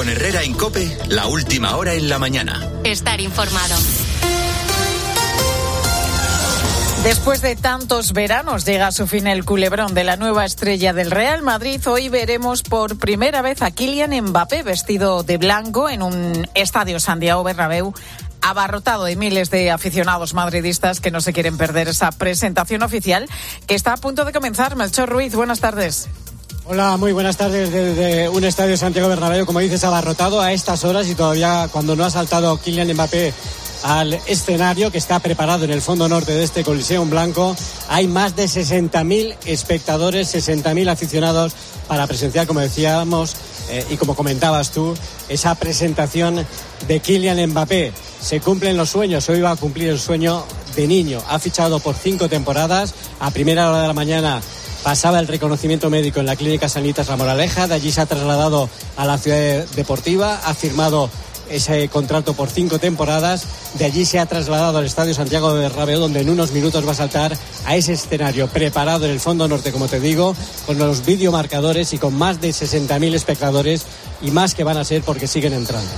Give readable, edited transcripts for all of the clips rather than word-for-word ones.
Herrera en COPE, la última hora en la mañana. Estar informado. Después de tantos veranos llega a su fin el culebrón de la nueva estrella del Real Madrid. Hoy veremos por primera vez a Kylian Mbappé vestido de blanco en un estadio Santiago Bernabéu abarrotado de miles de aficionados madridistas que no se quieren perder esa presentación oficial que está a punto de comenzar. Melchor Ruiz, buenas tardes. Hola, muy buenas tardes desde un estadio Santiago Bernabéu, como dices, abarrotado a estas horas y todavía cuando no ha saltado Kylian Mbappé al escenario que está preparado en el fondo norte de este Coliseum Blanco. Hay más de 60.000 espectadores, 60.000 aficionados para presenciar, como decíamos y como comentabas tú, esa presentación de Kylian Mbappé. Se cumplen los sueños, hoy va a cumplir el sueño de niño. Ha fichado por 5 temporadas, a primera hora de la mañana pasaba el reconocimiento médico en la Clínica Sanitas La Moraleja, de allí se ha trasladado a la ciudad deportiva, ha firmado ese contrato por 5 temporadas, de allí se ha trasladado al Estadio Santiago Bernabéu, donde en unos minutos va a saltar a ese escenario preparado en el fondo norte, como te digo, con los videomarcadores y con más de 60.000 espectadores y más que van a ser porque siguen entrando.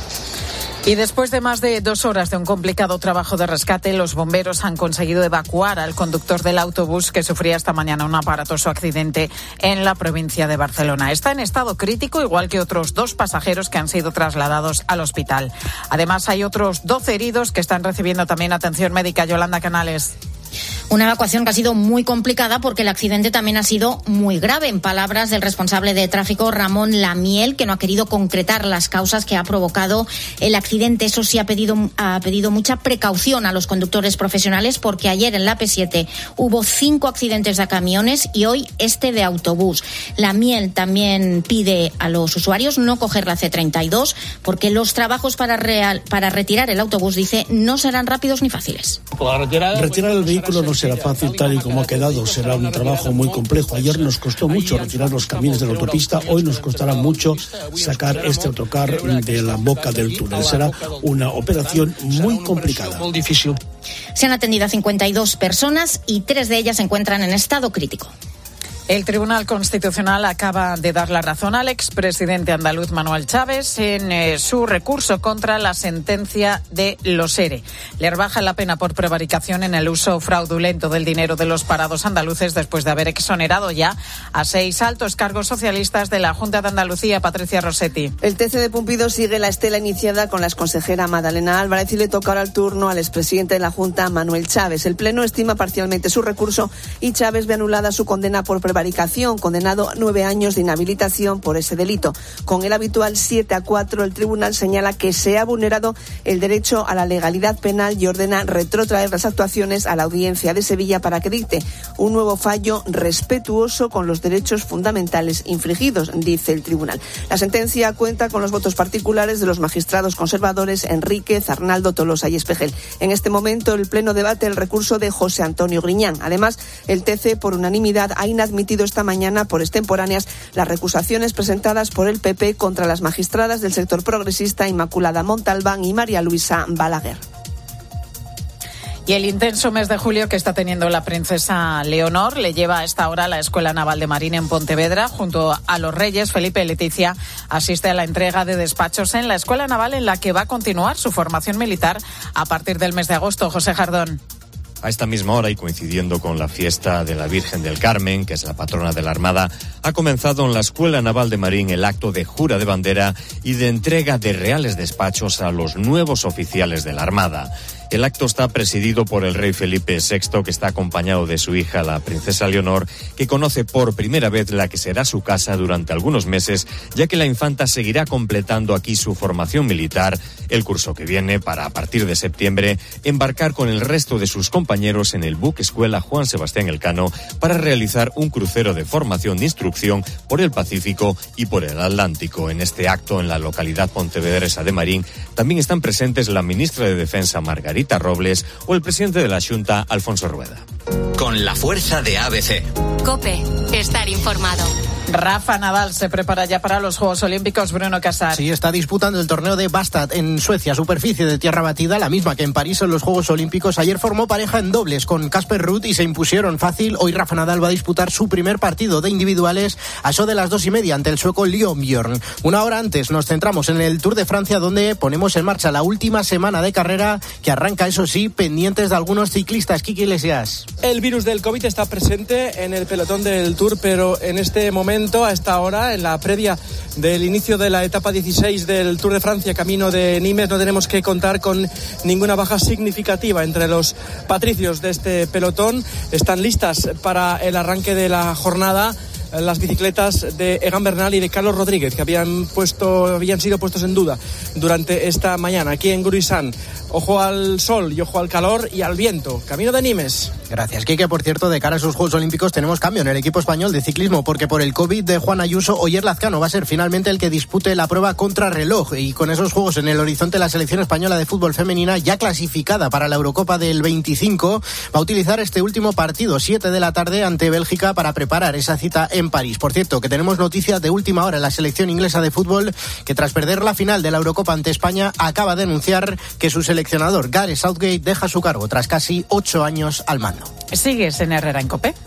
Y después de más de 2 horas de un complicado trabajo de rescate, los bomberos han conseguido evacuar al conductor del autobús que sufría esta mañana un aparatoso accidente en la provincia de Barcelona. Está en estado crítico, igual que otros 2 pasajeros que han sido trasladados al hospital. Además, hay otros 12 heridos que están recibiendo también atención médica. Yolanda Canales. Una evacuación que ha sido muy complicada porque el accidente también ha sido muy grave. En palabras del responsable de tráfico, Ramón Lamiel, que no ha querido concretar las causas que ha provocado el accidente. Eso sí, ha pedido mucha precaución a los conductores profesionales porque ayer en la P7 hubo 5 accidentes de camiones y hoy este de autobús. Lamiel también pide a los usuarios no coger la C32 porque los trabajos para retirar el autobús, dice, no serán rápidos ni fáciles. Retirar el vehículo no será fácil tal y como ha quedado, será un trabajo muy complejo. Ayer nos costó mucho retirar los camiones de la autopista, hoy nos costará mucho sacar este autocar de la boca del túnel. Será una operación muy complicada. Se han atendido a 52 personas y 3 de ellas se encuentran en estado crítico. El Tribunal Constitucional acaba de dar la razón al expresidente andaluz Manuel Chaves en su recurso contra la sentencia de los ERE. Le rebaja la pena por prevaricación en el uso fraudulento del dinero de los parados andaluces después de haber exonerado ya a 6 altos cargos socialistas de la Junta de Andalucía. Patricia Rossetti. El TC de Pumpido sigue la estela iniciada con la exconsejera Madalena Álvarez y le toca ahora el turno al expresidente de la Junta, Manuel Chaves. El Pleno estima parcialmente su recurso y Chaves ve anulada su condena por prevaricación, condenado a 9 años de inhabilitación por ese delito. Con el habitual 7-4, el tribunal señala que se ha vulnerado el derecho a la legalidad penal y ordena retrotraer las actuaciones a la Audiencia de Sevilla para que dicte un nuevo fallo respetuoso con los derechos fundamentales infringidos, dice el tribunal. La sentencia cuenta con los votos particulares de los magistrados conservadores Enríquez, Arnaldo, Tolosa y Espejel. En este momento, el Pleno debate el recurso de José Antonio Griñán. Además, el TC, por unanimidad, ha inadmitido esta mañana por extemporáneas las recusaciones presentadas por el PP contra las magistradas del sector progresista Inmaculada Montalbán y María Luisa Balaguer. Y el intenso mes de julio que está teniendo la princesa Leonor le lleva a esta hora a la Escuela Naval de Marina en Pontevedra. Junto a los reyes, Felipe y Leticia asiste a la entrega de despachos en la Escuela Naval, en la que va a continuar su formación militar a partir del mes de agosto. José Jardón. A esta misma hora y coincidiendo con la fiesta de la Virgen del Carmen, que es la patrona de la Armada, ha comenzado en la Escuela Naval de Marín el acto de jura de bandera y de entrega de reales despachos a los nuevos oficiales de la Armada. El acto está presidido por el rey Felipe VI, que está acompañado de su hija, la princesa Leonor, que conoce por primera vez la que será su casa durante algunos meses, ya que la infanta seguirá completando aquí su formación militar el curso que viene para, a partir de septiembre, embarcar con el resto de sus compañeros en el buque escuela Juan Sebastián Elcano para realizar un crucero de formación de instrucción por el Pacífico y por el Atlántico. En este acto, en la localidad pontevedresa de Marín, también están presentes la ministra de Defensa, Margarita Robles, o el presidente de la Xunta, Alfonso Rueda. Con la fuerza de ABC. COPE, estar informado. Rafa Nadal se prepara ya para los Juegos Olímpicos. Bruno Casar. Sí, está disputando el torneo de Bastad en Suecia, superficie de tierra batida, la misma que en París en los Juegos Olímpicos. Ayer formó pareja en dobles con Casper Ruud y se impusieron fácil. Hoy Rafa Nadal va a disputar su primer partido de individuales a eso de las 2:30 ante el sueco Leon Bjorn. Una hora antes nos centramos en el Tour de Francia, donde ponemos en marcha la última semana de carrera que arranca, eso sí, pendientes de algunos ciclistas. Quique Iglesias. El virus del COVID está presente en el pelotón del Tour, pero en este momento, a esta hora, en la previa del inicio de la etapa 16 del Tour de Francia, camino de Nimes, no tenemos que contar con ninguna baja significativa entre los patricios de este pelotón. Están listas para el arranque de la jornada las bicicletas de Egan Bernal y de Carlos Rodríguez, que habían sido puestos en duda durante esta mañana aquí en Gruisán. Ojo al sol y ojo al calor y al viento. Camino de Nimes. Gracias, Quique. Por cierto, de cara a esos Juegos Olímpicos tenemos cambio en el equipo español de ciclismo, porque por el COVID de Juan Ayuso, Oyer Lazcano va a ser finalmente el que dispute la prueba contrarreloj, y con esos Juegos en el horizonte, la selección española de fútbol femenina, ya clasificada para la Eurocopa del 25, va a utilizar este último partido, 7 de la tarde, ante Bélgica, para preparar esa cita en París. Por cierto, que tenemos noticias de última hora en la selección inglesa de fútbol, que tras perder la final de la Eurocopa ante España, acaba de anunciar que su seleccionador Gareth Southgate deja su cargo tras casi 8 años al mando. ¿Sigues en Herrera en COPE?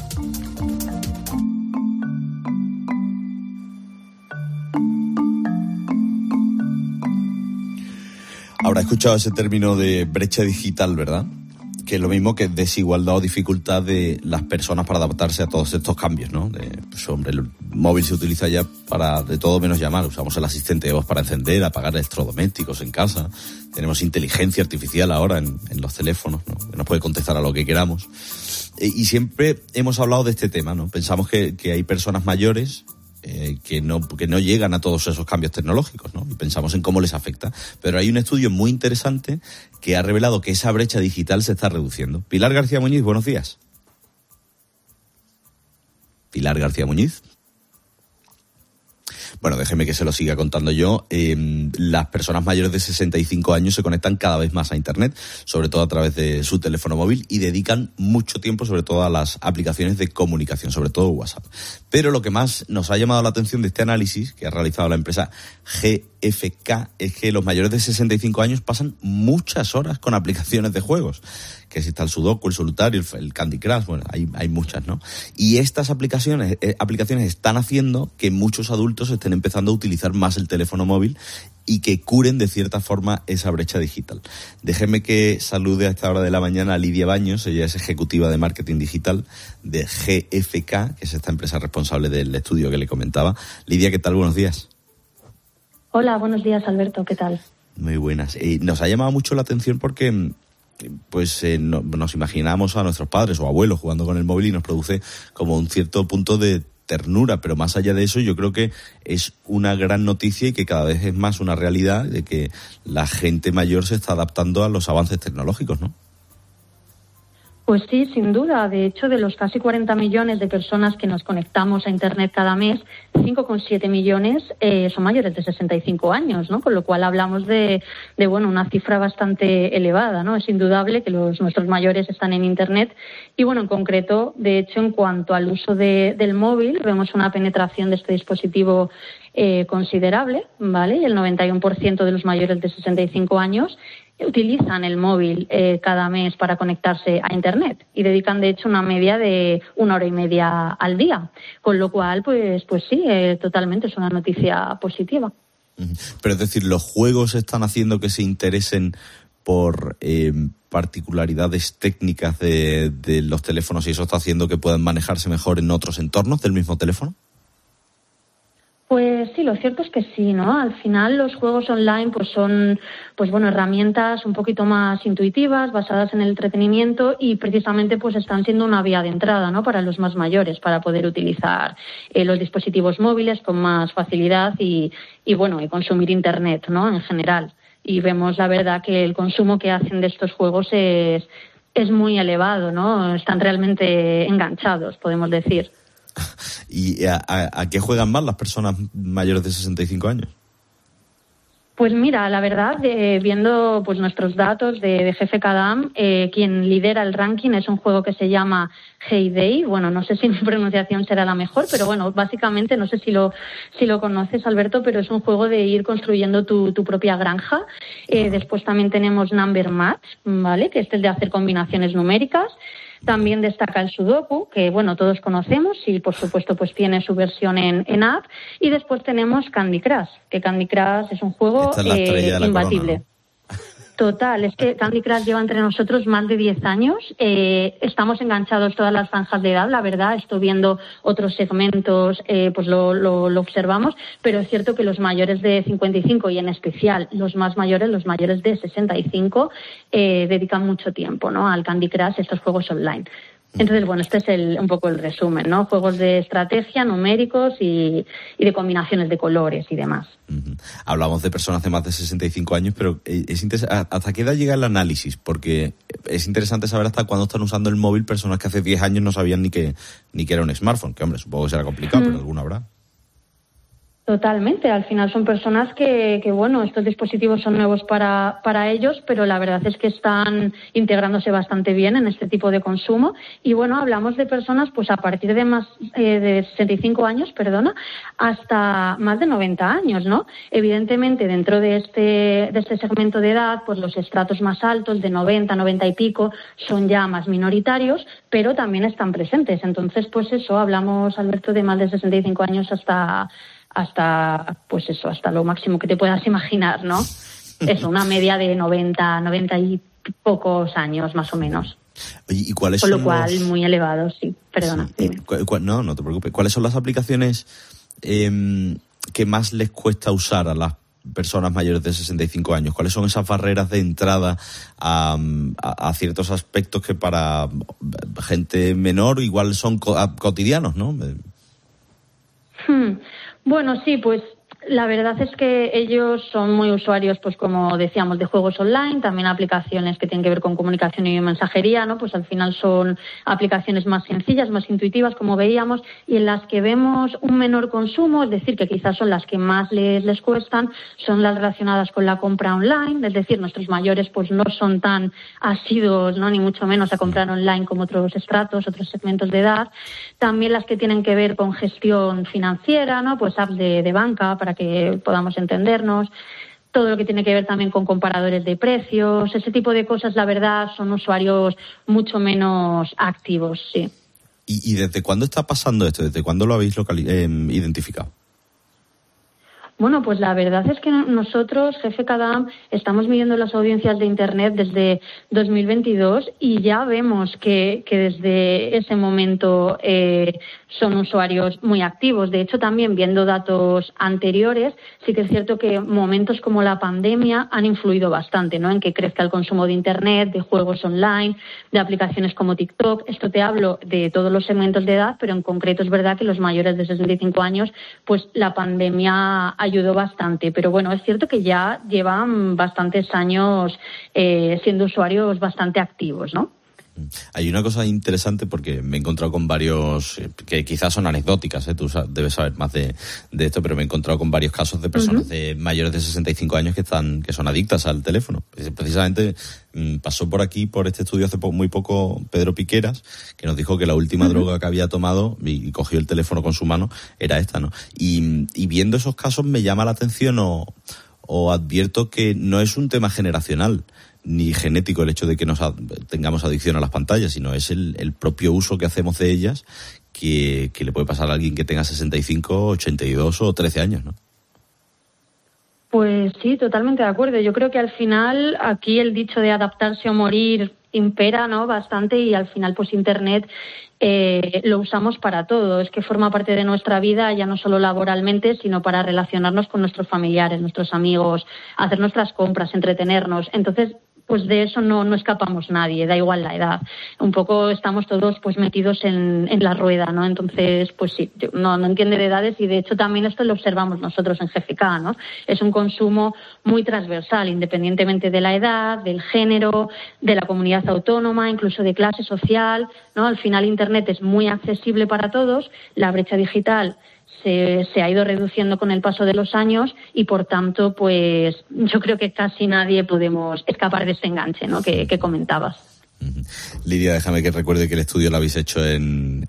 Habrá escuchado ese término de brecha digital, ¿verdad? Que es lo mismo que desigualdad o dificultad de las personas para adaptarse a todos estos cambios, ¿no? El móvil se utiliza ya para de todo menos llamar. Usamos el asistente de voz para encender, apagar electrodomésticos en casa. Tenemos inteligencia artificial ahora en los teléfonos, ¿no? Que nos puede contestar a lo que queramos. Y siempre hemos hablado de este tema, ¿no? Pensamos que hay personas mayores que no llegan a todos esos cambios tecnológicos, ¿no? Y pensamos en cómo les afecta. Pero hay un estudio muy interesante que ha revelado que esa brecha digital se está reduciendo. Pilar García Muñiz, buenos días. Pilar García Muñiz. Bueno, déjeme que se lo siga contando yo. Las personas mayores de 65 años se conectan cada vez más a Internet, sobre todo a través de su teléfono móvil, y dedican mucho tiempo sobre todo a las aplicaciones de comunicación, sobre todo WhatsApp. Pero lo que más nos ha llamado la atención de este análisis que ha realizado la empresa GfK es que los mayores de 65 años pasan muchas horas con aplicaciones de juegos, que si está el Sudoku, el Solitario, el Candy Crush, bueno, hay muchas, ¿no? Y estas aplicaciones están haciendo que muchos adultos estén empezando a utilizar más el teléfono móvil y que curen de cierta forma esa brecha digital. Déjeme que salude a esta hora de la mañana a Lidia Baños. Ella es ejecutiva de marketing digital de GfK, que es esta empresa responsable del estudio que le comentaba. Lidia, ¿qué tal? Buenos días. Hola, buenos días, Alberto. ¿Qué tal? Muy buenas. Nos ha llamado mucho la atención porque nos imaginamos a nuestros padres o abuelos jugando con el móvil y nos produce como un cierto punto de ternura, pero más allá de eso yo creo que es una gran noticia y que cada vez es más una realidad de que la gente mayor se está adaptando a los avances tecnológicos, ¿no? Pues sí, sin duda. De hecho, de los casi 40 millones de personas que nos conectamos a Internet cada mes, 5,7 millones son mayores de 65 años, ¿no? Con lo cual hablamos de una cifra bastante elevada, ¿no? Es indudable que nuestros mayores están en Internet y, en concreto, de hecho, en cuanto al uso del móvil, vemos una penetración de este dispositivo considerable, ¿vale? Y el 91% de los mayores de 65 años utilizan el móvil cada mes para conectarse a Internet y dedican, de hecho, una media de 1 hora y media al día. Con lo cual, pues sí, totalmente es una noticia positiva. Pero es decir, ¿los juegos están haciendo que se interesen por particularidades técnicas de los teléfonos y eso está haciendo que puedan manejarse mejor en otros entornos del mismo teléfono? Pues sí, lo cierto es que sí, ¿no? Al final los juegos online son herramientas un poquito más intuitivas, basadas en el entretenimiento y precisamente están siendo una vía de entrada, ¿no? Para los más mayores, para poder utilizar los dispositivos móviles con más facilidad y consumir Internet, ¿no? En general. Y vemos la verdad que el consumo que hacen de estos juegos es muy elevado, ¿no? Están realmente enganchados, podemos decir. ¿Y a qué juegan más las personas mayores de 65 años? Pues mira, la verdad, viendo pues nuestros datos de GFK-DAM, quien lidera el ranking es un juego que se llama Hay Day. Bueno, no sé si mi pronunciación será la mejor, pero bueno, básicamente, no sé si lo conoces, Alberto, pero es un juego de ir construyendo tu propia granja. Después también tenemos Number Match, ¿vale?, que es el de hacer combinaciones numéricas. También destaca el Sudoku, que bueno, todos conocemos y por supuesto pues tiene su versión en app. Y después tenemos Candy Crush, que Candy Crush es un juego imbatible. Total, es que Candy Crush lleva entre nosotros más de 10 años. Estamos enganchados todas las franjas de edad, la verdad. Estoy viendo otros segmentos, pues lo observamos. Pero es cierto que los mayores de 55 y en especial los mayores de 65, dedican mucho tiempo, ¿no?, al Candy Crush, estos juegos online. Entonces, bueno, este es un poco el resumen, ¿no? Juegos de estrategia, numéricos y de combinaciones de colores y demás. Hablamos de personas de más de 65 años, pero ¿hasta qué edad llega el análisis? Porque es interesante saber hasta cuándo están usando el móvil personas que hace 10 años no sabían ni que era un smartphone, que hombre, supongo que será complicado, pero alguna habrá. Totalmente, al final son personas que bueno, estos dispositivos son nuevos para ellos, pero la verdad es que están integrándose bastante bien en este tipo de consumo. Y bueno, hablamos de personas pues a partir de más de 65 años, hasta más de 90 años, ¿no? Evidentemente, dentro de este segmento de edad, pues los estratos más altos, de 90 y pico, son ya más minoritarios, pero también están presentes. Entonces, pues eso, hablamos, Alberto, de más de 65 años hasta pues eso, hasta lo máximo que te puedas imaginar, ¿no? Es una media de 90 y pocos años, más o menos. Oye, ¿y cuáles son? Con lo cual, muy elevados, sí. Perdona. Sí. No te preocupes. ¿Cuáles son las aplicaciones que más les cuesta usar a las personas mayores de 65 años? ¿Cuáles son esas barreras de entrada a ciertos aspectos que para gente menor igual son cotidianos, ¿no? Bueno, sí, pues la verdad es que ellos son muy usuarios, pues como decíamos, de juegos online, también aplicaciones que tienen que ver con comunicación y mensajería, ¿no? Pues al final son aplicaciones más sencillas, más intuitivas, como veíamos, y en las que vemos un menor consumo, es decir, que quizás son las que más les cuestan, son las relacionadas con la compra online, es decir, nuestros mayores pues no son tan asiduos, ¿no?, ni mucho menos a comprar online como otros estratos, otros segmentos de edad. También las que tienen que ver con gestión financiera, ¿no?, pues apps de banca para que podamos entendernos, todo lo que tiene que ver también con comparadores de precios, ese tipo de cosas, la verdad, son usuarios mucho menos activos, sí. ¿Y desde cuándo está pasando esto? ¿Desde cuándo lo habéis identificado? Bueno, pues la verdad es que nosotros, GFK-DAM, estamos midiendo las audiencias de Internet desde 2022 y ya vemos que desde ese momento son usuarios muy activos. De hecho, también viendo datos anteriores, sí que es cierto que momentos como la pandemia han influido bastante, ¿no?, en que crezca el consumo de Internet, de juegos online, de aplicaciones como TikTok. Esto te hablo de todos los segmentos de edad, pero en concreto es verdad que los mayores de 65 años, pues la pandemia ayudó bastante, pero bueno, es cierto que ya llevan bastantes años siendo usuarios bastante activos, ¿no? Hay una cosa interesante porque me he encontrado con varios, que quizás son anecdóticas, tú debes saber más de esto, pero me he encontrado con varios casos de personas de mayores de 65 años que son adictas al teléfono. Precisamente pasó por aquí, por este estudio hace muy poco, Pedro Piqueras, que nos dijo que la última droga que había tomado y cogió el teléfono con su mano era esta, ¿no? Y viendo esos casos me llama la atención o advierto que no es un tema generacional ni genético el hecho de que tengamos adicción a las pantallas, sino es el propio uso que hacemos de ellas que le puede pasar a alguien que tenga 65, 82 o 13 años, ¿no? Pues sí, totalmente de acuerdo. Yo creo que al final aquí el dicho de adaptarse o morir impera, ¿no?, bastante, y al final pues Internet lo usamos para todo. Es que forma parte de nuestra vida, ya no solo laboralmente, sino para relacionarnos con nuestros familiares, nuestros amigos, hacer nuestras compras, entretenernos. Entonces, pues de eso no escapamos nadie, da igual la edad. Un poco estamos todos pues metidos en la rueda, ¿no? Entonces, pues sí, no entiende de edades, y de hecho también esto lo observamos nosotros en GFK, ¿no? Es un consumo muy transversal, independientemente de la edad, del género, de la comunidad autónoma, incluso de clase social, ¿no? Al final Internet es muy accesible para todos, la brecha digital se ha ido reduciendo con el paso de los años y, por tanto, pues yo creo que casi nadie podemos escapar de este enganche, ¿no?, que comentabas. Lidia, déjame que recuerde que el estudio lo habéis hecho en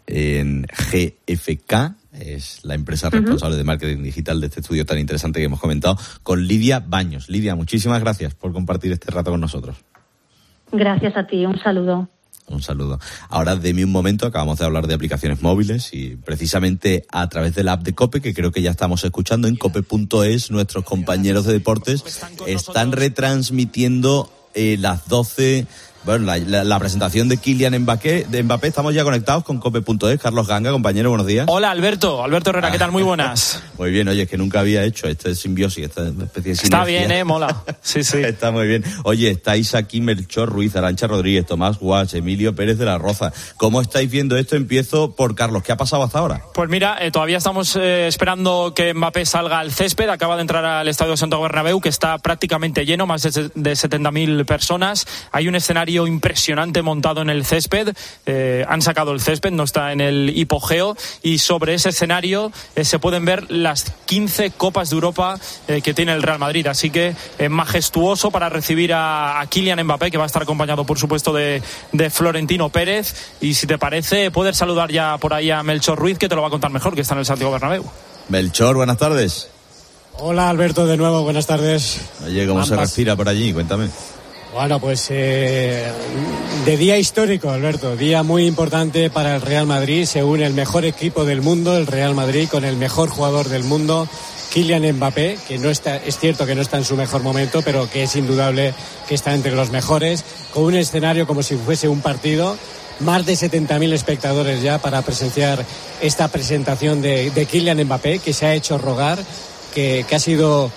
GFK, es la empresa responsable de marketing digital de este estudio tan interesante que hemos comentado, con Lidia Baños. Lidia, muchísimas gracias por compartir este rato con nosotros. Gracias a ti, un saludo. Un saludo. Ahora, deme un momento, acabamos de hablar de aplicaciones móviles y precisamente a través de la app de COPE, que creo que ya estamos escuchando en cope.es, nuestros compañeros de deportes están retransmitiendo las 12... Bueno, la presentación de Kylian Mbappé, estamos ya conectados con cope.es. Carlos Ganga, compañero, buenos días. Hola, Alberto Herrera, ¿qué tal? Muy buenas. Muy bien, oye, es que nunca había hecho esta simbiosis, esta especie de sinergia. Está bien, mola. Sí. Está muy bien. Oye, estáis aquí Melchor Ruiz, Arantxa Rodríguez, Tomás Guach, Emilio Pérez de la Roza. ¿Cómo estáis viendo esto? Empiezo por Carlos. ¿Qué ha pasado hasta ahora? Pues mira, todavía estamos esperando que Mbappé salga al césped. Acaba de entrar al Estadio Santiago Bernabéu, que está prácticamente lleno, más de 70.000 personas. Hay un escenario impresionante montado en el césped. Han sacado el césped, no está en el hipogeo, y sobre ese escenario se pueden ver las 15 Copas de Europa que tiene el Real Madrid, así que majestuoso para recibir a Kylian Mbappé, que va a estar acompañado por supuesto de Florentino Pérez, y si te parece poder saludar ya por ahí a Melchor Ruiz, que te lo va a contar mejor, que está en el Santiago Bernabéu. Melchor, buenas tardes. Hola Alberto, de nuevo, buenas tardes. Oye, ¿cómo se respira por allí? Cuéntame. Bueno, pues de día histórico, Alberto, día muy importante para el Real Madrid. Se une el mejor equipo del mundo, el Real Madrid, con el mejor jugador del mundo, Kylian Mbappé, que no está, es cierto que no está en su mejor momento, pero que es indudable que está entre los mejores, con un escenario como si fuese un partido. Más de 70.000 espectadores ya para presenciar esta presentación de Kylian Mbappé, que se ha hecho rogar, que ha sido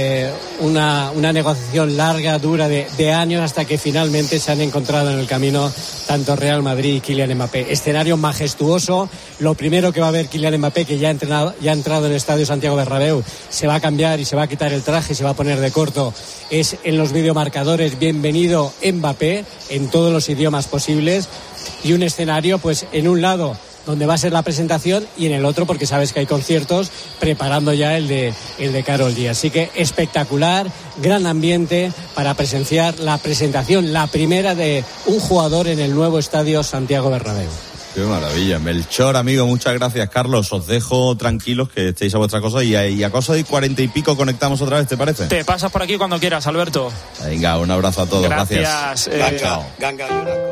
una negociación larga, dura, de años, hasta que finalmente se han encontrado en el camino tanto Real Madrid y Kylian Mbappé. Escenario majestuoso. Lo primero que va a ver Kylian Mbappé, que ya ha entrado en el Estadio Santiago Bernabéu, se va a cambiar y se va a quitar el traje, se va a poner de corto, es en los videomarcadores "Bienvenido Mbappé" en todos los idiomas posibles, y un escenario pues en un lado donde va a ser la presentación y en el otro, porque sabes que hay conciertos, preparando ya el de Karol G. Así que espectacular, gran ambiente para presenciar la presentación, la primera de un jugador en el nuevo Estadio Santiago Bernabéu. Qué maravilla. Melchor, amigo, muchas gracias. Carlos, os dejo tranquilos, que estéis a vuestra cosa, y a cosa de 40 y pico conectamos otra vez, ¿te parece? Te pasas por aquí cuando quieras, Alberto. Venga, un abrazo a todos. Gracias. Chao. Ganga.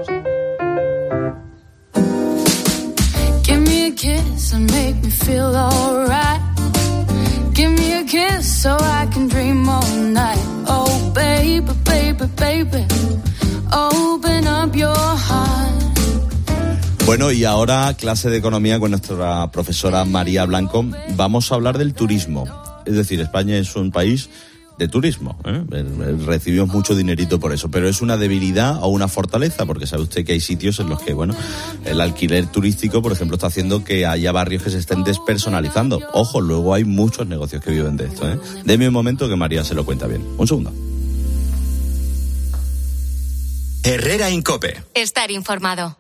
Give me a kiss and make me feel alright. Give me a kiss so I can dream all night. Oh baby, baby, baby, open up your heart. Bueno, y ahora clase de economía con nuestra profesora María Blanco. Vamos a hablar del turismo. Es decir, España es un país de turismo, recibimos mucho dinerito por eso, pero es una debilidad o una fortaleza, porque sabe usted que hay sitios en los que, bueno, el alquiler turístico, por ejemplo, está haciendo que haya barrios que se estén despersonalizando. Ojo, luego hay muchos negocios que viven de esto, Deme un momento que María se lo cuenta bien. Un segundo. Herrera en COPE. Estar informado.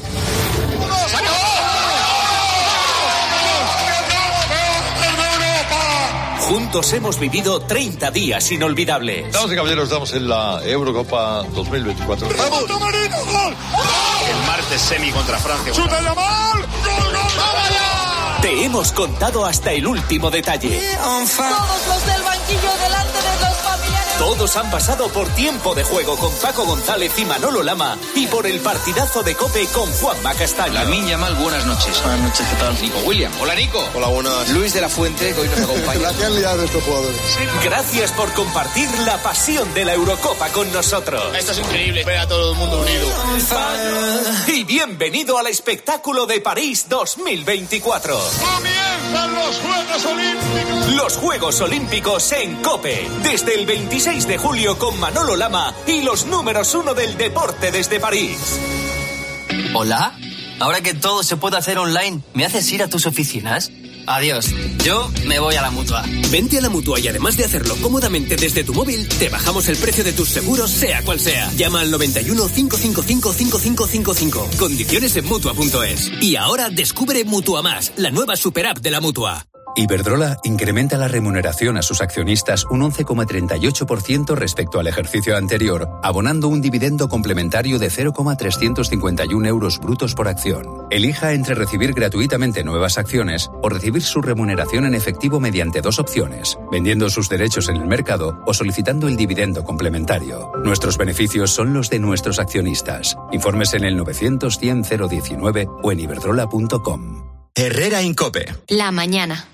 Juntos hemos vivido 30 días inolvidables. Damas y caballeros, estamos en la Eurocopa 2024. ¡Vamos! El martes semi contra Francia. ¡Chuta la mal! ¡Gol, gol, vaya! Te hemos contado hasta el último detalle. Todos los del banquillo delante de los familiares. Todos han pasado por Tiempo de Juego con Paco González y Manolo Lama, y por el partidazo de COPE con Juanma Castaño. Lamine Yamal, buenas noches. Buenas noches, ¿qué tal? Nico William. Hola, Nico. Hola, buenas. Luis de la Fuente, que hoy nos acompaña. La que han liado estos jugadores. Gracias por compartir la pasión de la Eurocopa con nosotros. Esto es increíble, ver a todo el mundo unido. Y bienvenido al espectáculo de París 2024. ¡Comienzan los Juegos Olímpicos! Los Juegos Olímpicos en COPE. Desde el 26 de julio con Manolo Lama y los números 1 del deporte desde París. ¿Hola? Ahora que todo se puede hacer online, ¿me haces ir a tus oficinas? Adiós, yo me voy a la Mutua. Vente a la Mutua y además de hacerlo cómodamente desde tu móvil, te bajamos el precio de tus seguros, sea cual sea. Llama al 91 555 5555. Condiciones en Mutua.es. Y ahora descubre Mutua Más, la nueva super app de la Mutua. Iberdrola incrementa la remuneración a sus accionistas un 11,38% respecto al ejercicio anterior, abonando un dividendo complementario de 0,351 euros brutos por acción. Elija entre recibir gratuitamente nuevas acciones o recibir su remuneración en efectivo mediante dos opciones, vendiendo sus derechos en el mercado o solicitando el dividendo complementario. Nuestros beneficios son los de nuestros accionistas. Informes en el 900-100-019 o en iberdrola.com. Herrera Incope. La mañana.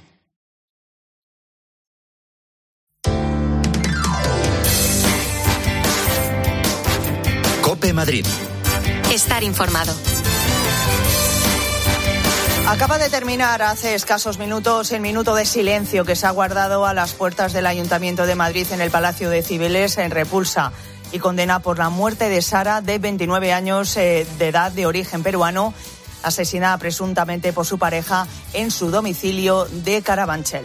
Cope Madrid. Estar informado. Acaba de terminar hace escasos minutos el minuto de silencio que se ha guardado a las puertas del Ayuntamiento de Madrid en el Palacio de Cibeles en repulsa y condena por la muerte de Sara, de 29 años de edad, de origen peruano, asesinada presuntamente por su pareja en su domicilio de Carabanchel.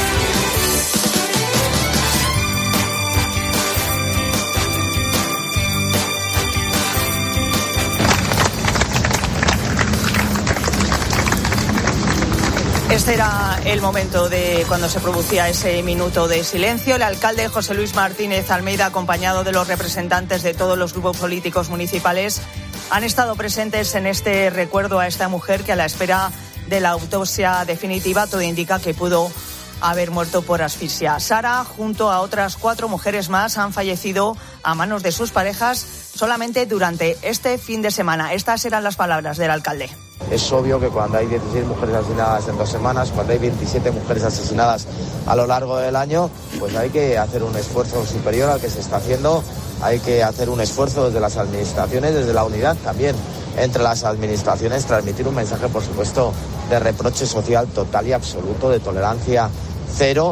Este era el momento de cuando se producía ese minuto de silencio. El alcalde José Luis Martínez Almeida, acompañado de los representantes de todos los grupos políticos municipales, han estado presentes en este recuerdo a esta mujer que, a la espera de la autopsia definitiva, todo indica que pudo haber muerto por asfixia. Sara, junto a otras 4 mujeres más, han fallecido a manos de sus parejas solamente durante este fin de semana. Estas eran las palabras del alcalde. Es obvio que cuando hay 16 mujeres asesinadas en 2 semanas, cuando hay 27 mujeres asesinadas a lo largo del año, pues hay que hacer un esfuerzo superior al que se está haciendo. Hay que hacer un esfuerzo desde las administraciones, desde la unidad también entre las administraciones, transmitir un mensaje, por supuesto, de reproche social total y absoluto, de tolerancia cero.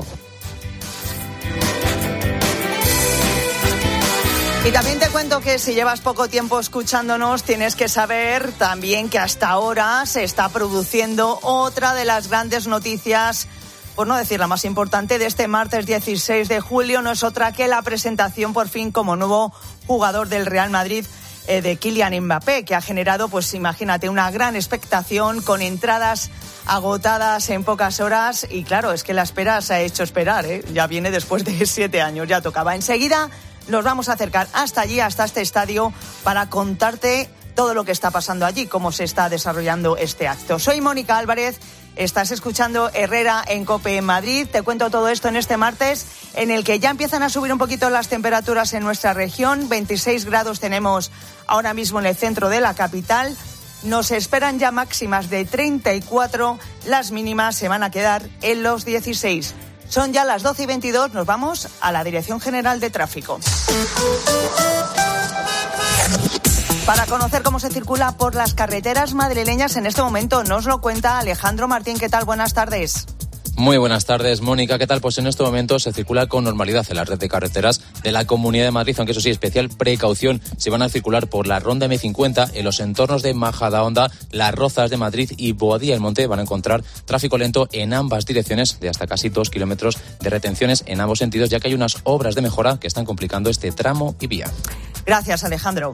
Y también te cuento que si llevas poco tiempo escuchándonos, tienes que saber también que hasta ahora se está produciendo otra de las grandes noticias, por no decir la más importante, de este martes 16 de julio. No es otra que la presentación por fin como nuevo jugador del Real Madrid de Kylian Mbappé, que ha generado, pues imagínate, una gran expectación con entradas agotadas en pocas horas. Y claro, es que la espera se ha hecho esperar, ya viene después de 7 años, ya tocaba. Enseguida nos vamos a acercar hasta allí, hasta este estadio, para contarte todo lo que está pasando allí, cómo se está desarrollando este acto. Soy Mónica Álvarez, estás escuchando Herrera en COPE en Madrid. Te cuento todo esto en este martes, en el que ya empiezan a subir un poquito las temperaturas en nuestra región. 26 grados tenemos ahora mismo en el centro de la capital. Nos esperan ya máximas de 34, las mínimas se van a quedar en los 16. Son ya las 12:22, nos vamos a la Dirección General de Tráfico. Para conocer cómo se circula por las carreteras madrileñas en este momento, nos lo cuenta Alejandro Martín. ¿Qué tal? Buenas tardes. Muy buenas tardes, Mónica. ¿Qué tal? Pues en este momento se circula con normalidad en la red de carreteras de la Comunidad de Madrid, aunque eso sí, especial precaución si van a circular por la ronda M50 en los entornos de Majadahonda, Las Rozas de Madrid y Boadilla del Monte. Van a encontrar tráfico lento en ambas direcciones, de hasta casi 2 kilómetros de retenciones en ambos sentidos, ya que hay unas obras de mejora que están complicando este tramo y vía. Gracias, Alejandro.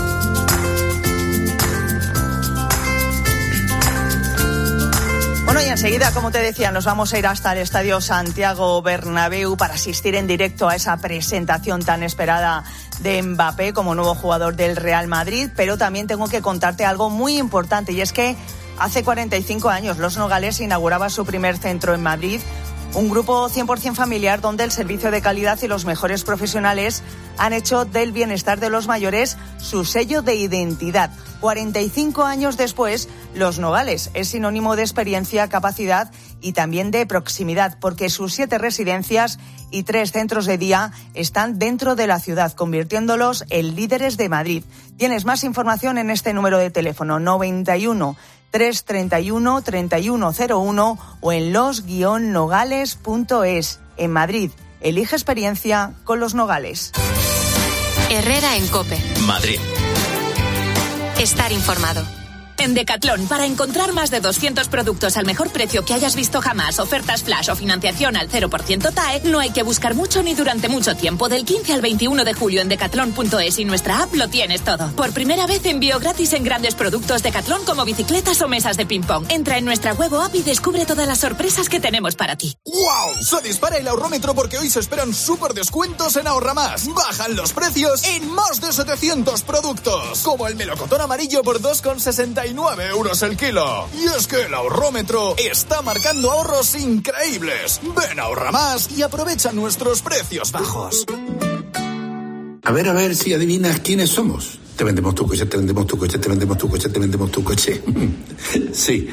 Bueno, y enseguida, como te decía, nos vamos a ir hasta el Estadio Santiago Bernabéu para asistir en directo a esa presentación tan esperada de Mbappé como nuevo jugador del Real Madrid. Pero también tengo que contarte algo muy importante, y es que hace 45 años Los Nogales inauguraba su primer centro en Madrid, un grupo 100% familiar donde el servicio de calidad y los mejores profesionales han hecho del bienestar de los mayores su sello de identidad. 45 años después, Los Nogales es sinónimo de experiencia, capacidad y también de proximidad, porque sus 7 residencias y 3 centros de día están dentro de la ciudad, convirtiéndolos en líderes de Madrid. Tienes más información en este número de teléfono, 91 331 3101 o en los-nogales.es. En Madrid, elige experiencia con Los Nogales. Herrera en COPE. Madrid. Estar informado. En Decathlon, para encontrar más de 200 productos al mejor precio que hayas visto jamás, ofertas flash o financiación al 0% TAE, no hay que buscar mucho ni durante mucho tiempo. Del 15 al 21 de julio en Decathlon.es y nuestra app lo tienes todo. Por primera vez envío gratis en grandes productos Decathlon como bicicletas o mesas de ping-pong. Entra en nuestra web o app y descubre todas las sorpresas que tenemos para ti. ¡Wow! Se dispara el ahorrómetro porque hoy se esperan súper descuentos en Ahorra Más. Bajan los precios en más de 700 productos. Como el melocotón amarillo por 2,69 € el kilo. Y es que el ahorrómetro está marcando ahorros increíbles. Ven a Ahorra Más y aprovecha nuestros precios bajos. A ver si adivinas quiénes somos. Te vendemos tu coche, te vendemos tu coche, te vendemos tu coche, te vendemos tu coche. Sí,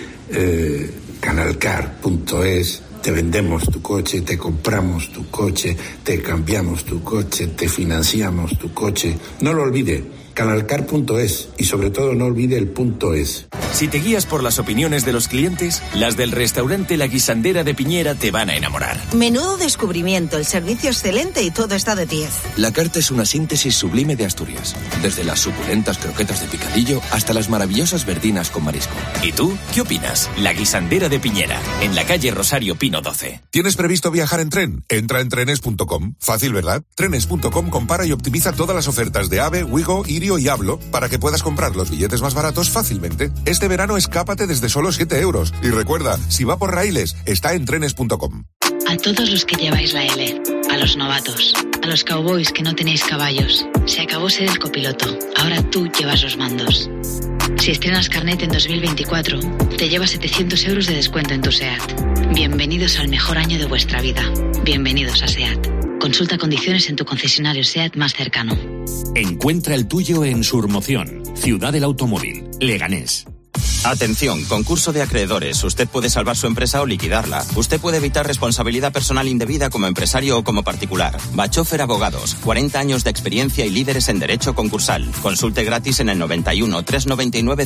Canalcar.es. Te vendemos tu coche, te compramos tu coche, te cambiamos tu coche, te financiamos tu coche. No lo olvide. Canalcar.es y sobre todo no olvide el .es. Si te guías por las opiniones de los clientes, las del restaurante La Guisandera de Piñera te van a enamorar. Menudo descubrimiento, el servicio excelente y todo está de 10. La carta es una síntesis sublime de Asturias, desde las suculentas croquetas de picadillo hasta las maravillosas verdinas con marisco. ¿Y tú qué opinas? La Guisandera de Piñera, en la calle Rosario Pino 12. ¿Tienes previsto viajar en tren? Entra en trenes.com. Fácil, ¿verdad? Trenes.com compara y optimiza todas las ofertas de AVE, Wigo, Irio y Hablo para que puedas comprar los billetes más baratos fácilmente. Este verano escápate desde solo 7 €. Y recuerda, si va por raíles, está en trenes.com. A todos los que lleváis la L, a los novatos, a los cowboys que no tenéis caballos, se acabó ser el copiloto, ahora tú llevas los mandos. Si estrenas carnet en 2024, te llevas 700 € de descuento en tu SEAT. Bienvenidos al mejor año de vuestra vida. Bienvenidos a SEAT. Consulta condiciones en tu concesionario SEAT más cercano. Encuentra el tuyo en Surmoción, Ciudad del Automóvil, Leganés. Atención, concurso de acreedores. Usted puede salvar su empresa o liquidarla. Usted puede evitar responsabilidad personal indebida como empresario o como particular. Bachofer Abogados, 40 años de experiencia y líderes en derecho concursal. Consulte gratis en el 91 399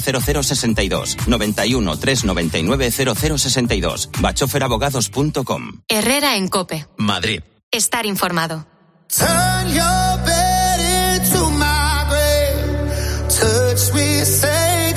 0062. 91 399 0062. bachoferabogados.com. Herrera en COPE. Madrid. Estar informado. Turn your bed into my grave. Touch me, say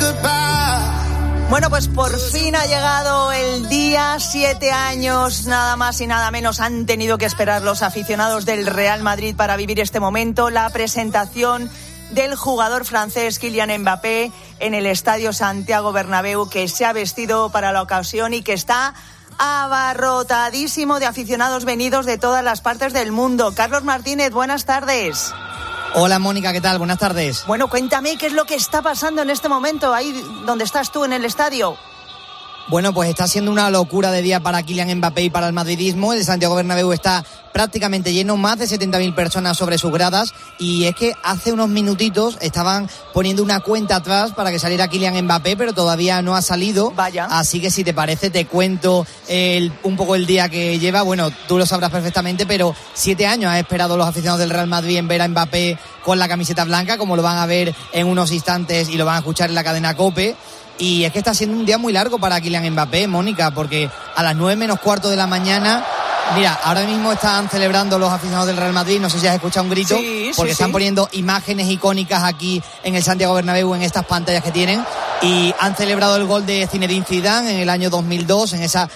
goodbye. Bueno, pues por fin ha llegado el día. 7 años, nada más y nada menos, han tenido que esperar los aficionados del Real Madrid para vivir este momento. La presentación del jugador francés Kylian Mbappé en el Estadio Santiago Bernabéu, que se ha vestido para la ocasión y que está abarrotadísimo de aficionados venidos de todas las partes del mundo. Carlos Martínez, buenas tardes. Hola Mónica, ¿qué tal? Buenas tardes. Bueno, cuéntame qué es lo que está pasando en este momento ahí donde estás tú en el estadio. Bueno, pues está siendo una locura de día para Kylian Mbappé y para el madridismo. El Santiago Bernabéu está prácticamente lleno, más de 70.000 personas sobre sus gradas, y es que hace unos minutitos estaban poniendo una cuenta atrás para que saliera Kylian Mbappé, pero todavía no ha salido. Vaya. Así que si te parece te cuento un poco el día que lleva. Bueno, tú lo sabrás perfectamente, pero 7 años han esperado los aficionados del Real Madrid en ver a Mbappé con la camiseta blanca, como lo van a ver en unos instantes y lo van a escuchar en la cadena COPE. Y es que está siendo un día muy largo para Kylian Mbappé, Mónica, porque a las 9 menos cuarto de la mañana, mira, ahora mismo están celebrando los aficionados del Real Madrid, no sé si has escuchado un grito, porque están poniendo imágenes icónicas aquí en el Santiago Bernabéu, en estas pantallas que tienen, y han celebrado el gol de Zinedine Zidane en el año 2002, en esa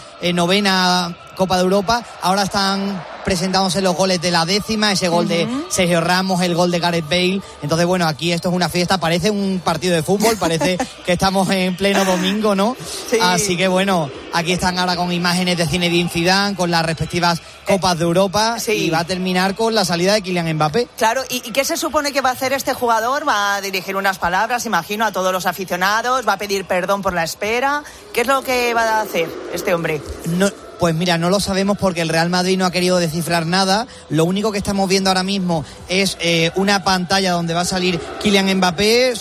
9ª Copa de Europa. Ahora están presentándose los goles de la 10ª, ese gol de Sergio Ramos, el gol de Gareth Bale. Entonces, bueno, aquí esto es una fiesta, parece un partido de fútbol, parece que estamos en pleno domingo, ¿no? Sí. Así que, bueno, aquí están ahora con imágenes de Zinedine Zidane, con las respectivas Copas de Europa, y va a terminar con la salida de Kylian Mbappé. Claro, ¿y qué se supone que va a hacer este jugador? Va a dirigir unas palabras, imagino, a todos los aficionados, va a pedir perdón por la espera. ¿Qué es lo que va a hacer este hombre? No, pues mira, no lo sabemos porque el Real Madrid no ha querido descifrar nada. Lo único que estamos viendo ahora mismo es una pantalla donde va a salir Kylian Mbappé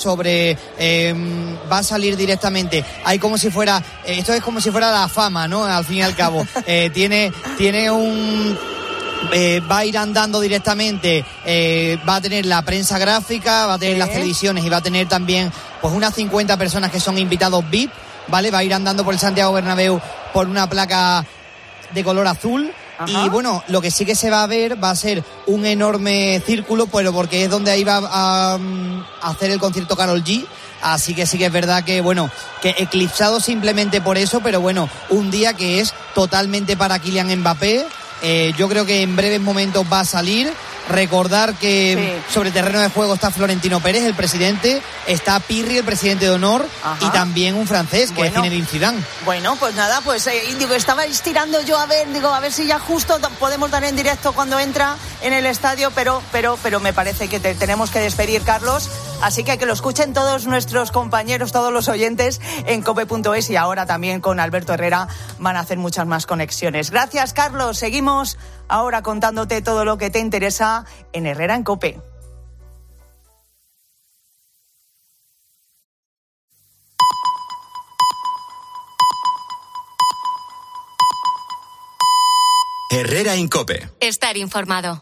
va a salir directamente. Hay como si fuera, esto es como si fuera la fama, ¿no? Al fin y al cabo. Tiene un... va a ir andando directamente, va a tener la prensa gráfica, va a tener las televisiones y va a tener también pues unas 50 personas que son invitados VIP, ¿vale? Va a ir andando por el Santiago Bernabéu por una placa de color azul. Ajá. Y bueno, lo que sí que se va a ver va a ser un enorme círculo, pero porque es donde ahí va a hacer el concierto Karol G. Así que sí que es verdad que, bueno, que eclipsado simplemente por eso, pero bueno, un día que es totalmente para Kylian Mbappé. Yo creo que en breves momentos va a salir. Recordar que sobre terreno de juego está Florentino Pérez, el presidente, está Pirri, el presidente de honor, y también un francés, que es Zinedine Zidane. Bueno, pues nada, digo, estaba estirando yo a ver si ya justo podemos dar en directo cuando entra en el estadio, pero me parece que tenemos que despedir, Carlos. Así que lo escuchen todos nuestros compañeros, todos los oyentes en cope.es, y ahora también con Alberto Herrera van a hacer muchas más conexiones. Gracias, Carlos. Seguimos ahora contándote todo lo que te interesa en Herrera en COPE. Herrera en COPE. Estar informado.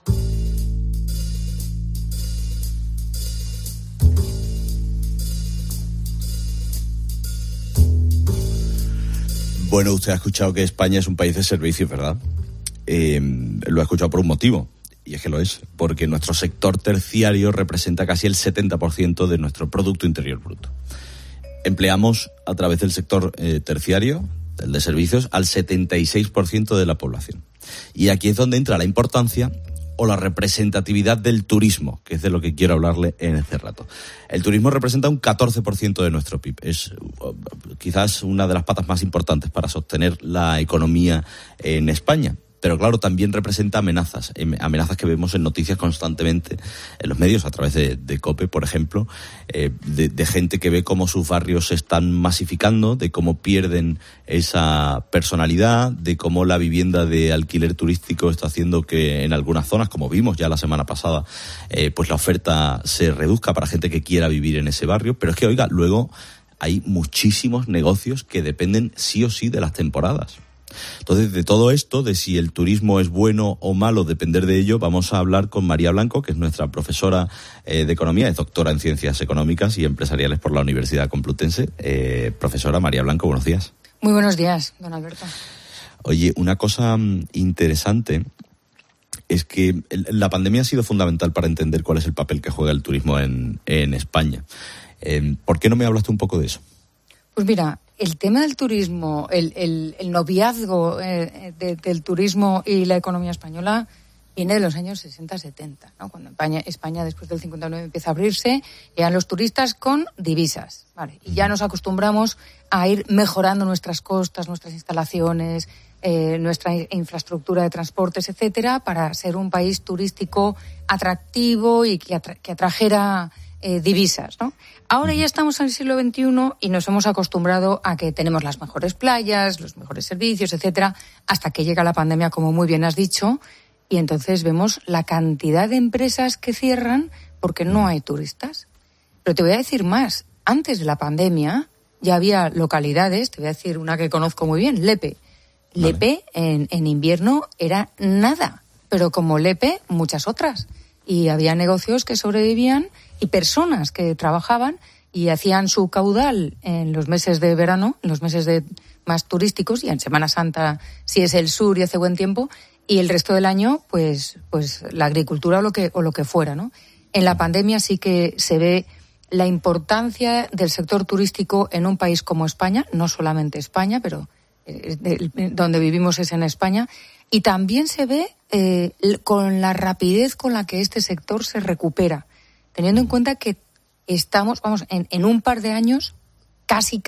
Bueno, usted ha escuchado que España es un país de servicios, ¿verdad? Lo ha escuchado por un motivo, y es que lo es, porque nuestro sector terciario representa casi el 70% de nuestro Producto Interior Bruto. Empleamos a través del sector terciario, el de servicios, al 76% de la población. Y aquí es donde entra la importancia o la representatividad del turismo, que es de lo que quiero hablarle en este rato. El turismo representa un 14% de nuestro PIB. Es quizás una de las patas más importantes para sostener la economía en España. Pero claro, también representa amenazas que vemos en noticias constantemente en los medios, a través de COPE, por ejemplo, de gente que ve cómo sus barrios se están masificando, de cómo pierden esa personalidad, de cómo la vivienda de alquiler turístico está haciendo que en algunas zonas, como vimos ya la semana pasada, pues la oferta se reduzca para gente que quiera vivir en ese barrio. Pero es que, oiga, luego hay muchísimos negocios que dependen sí o sí de las temporadas. Entonces, de todo esto, de si el turismo es bueno o malo, depender de ello, vamos a hablar con María Blanco, que es nuestra profesora de Economía, es doctora en Ciencias Económicas y Empresariales por la Universidad Complutense. Profesora María Blanco, buenos días. Muy buenos días, don Alberto. Oye, una cosa interesante es que la pandemia ha sido fundamental para entender cuál es el papel que juega el turismo en España. ¿Por qué no me hablaste un poco de eso? Pues mira, el tema del turismo, el noviazgo del turismo y la economía española viene de los años 60-70, ¿no? Cuando España después del 59 empieza a abrirse, llegan los turistas con divisas, ¿vale? Y ya nos acostumbramos a ir mejorando nuestras costas, nuestras instalaciones, nuestra infraestructura de transportes, etcétera, para ser un país turístico atractivo y que atrajera divisas, ¿no? Ahora ya estamos en el siglo XXI y nos hemos acostumbrado a que tenemos las mejores playas, los mejores servicios, etcétera, hasta que llega la pandemia, como muy bien has dicho, y entonces vemos la cantidad de empresas que cierran porque no hay turistas. Pero te voy a decir más. Antes de la pandemia ya había localidades, te voy a decir una que conozco muy bien, Lepe. Vale. Lepe en invierno era nada, pero como Lepe, muchas otras. Y había negocios que sobrevivían y personas que trabajaban y hacían su caudal en los meses de verano, en los meses más turísticos, y en Semana Santa, si es el sur y hace buen tiempo, y el resto del año, pues la agricultura o lo que fuera, ¿no? En la pandemia sí que se ve la importancia del sector turístico en un país como España, no solamente España, pero donde vivimos es en España, y también se ve con la rapidez con la que este sector se recupera, teniendo en cuenta que estamos, en un par de años, casi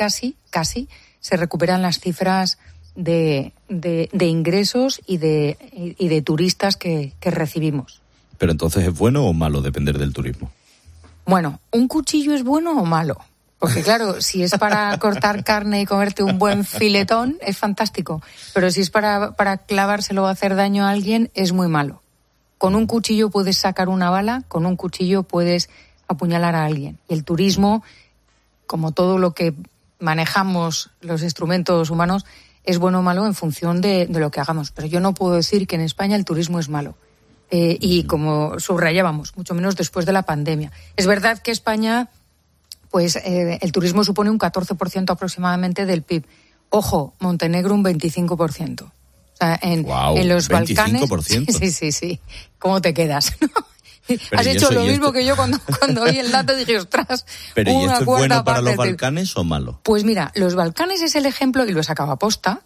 se recuperan las cifras de ingresos y de turistas que recibimos. Pero entonces, ¿es bueno o malo depender del turismo? Bueno, ¿un cuchillo es bueno o malo? Porque claro, si es para cortar carne y comerte un buen filetón, es fantástico. Pero si es para clavárselo o hacer daño a alguien, es muy malo. Con un cuchillo puedes sacar una bala, con un cuchillo puedes apuñalar a alguien. Y el turismo, como todo lo que manejamos los instrumentos humanos, es bueno o malo en función de lo que hagamos. Pero yo no puedo decir que en España el turismo es malo. Y como subrayábamos, mucho menos después de la pandemia. Es verdad que España, pues el turismo supone un 14% aproximadamente del PIB. Ojo, Montenegro un 25%. O sea, en los Balcanes... ¿25%? Sí. ¿Cómo te quedas? Has hecho lo mismo que yo cuando oí el dato, dije, ostras, pero ¿y esto es bueno para los parte Balcanes o malo? Pues mira, los Balcanes es el ejemplo, y lo he sacado a posta,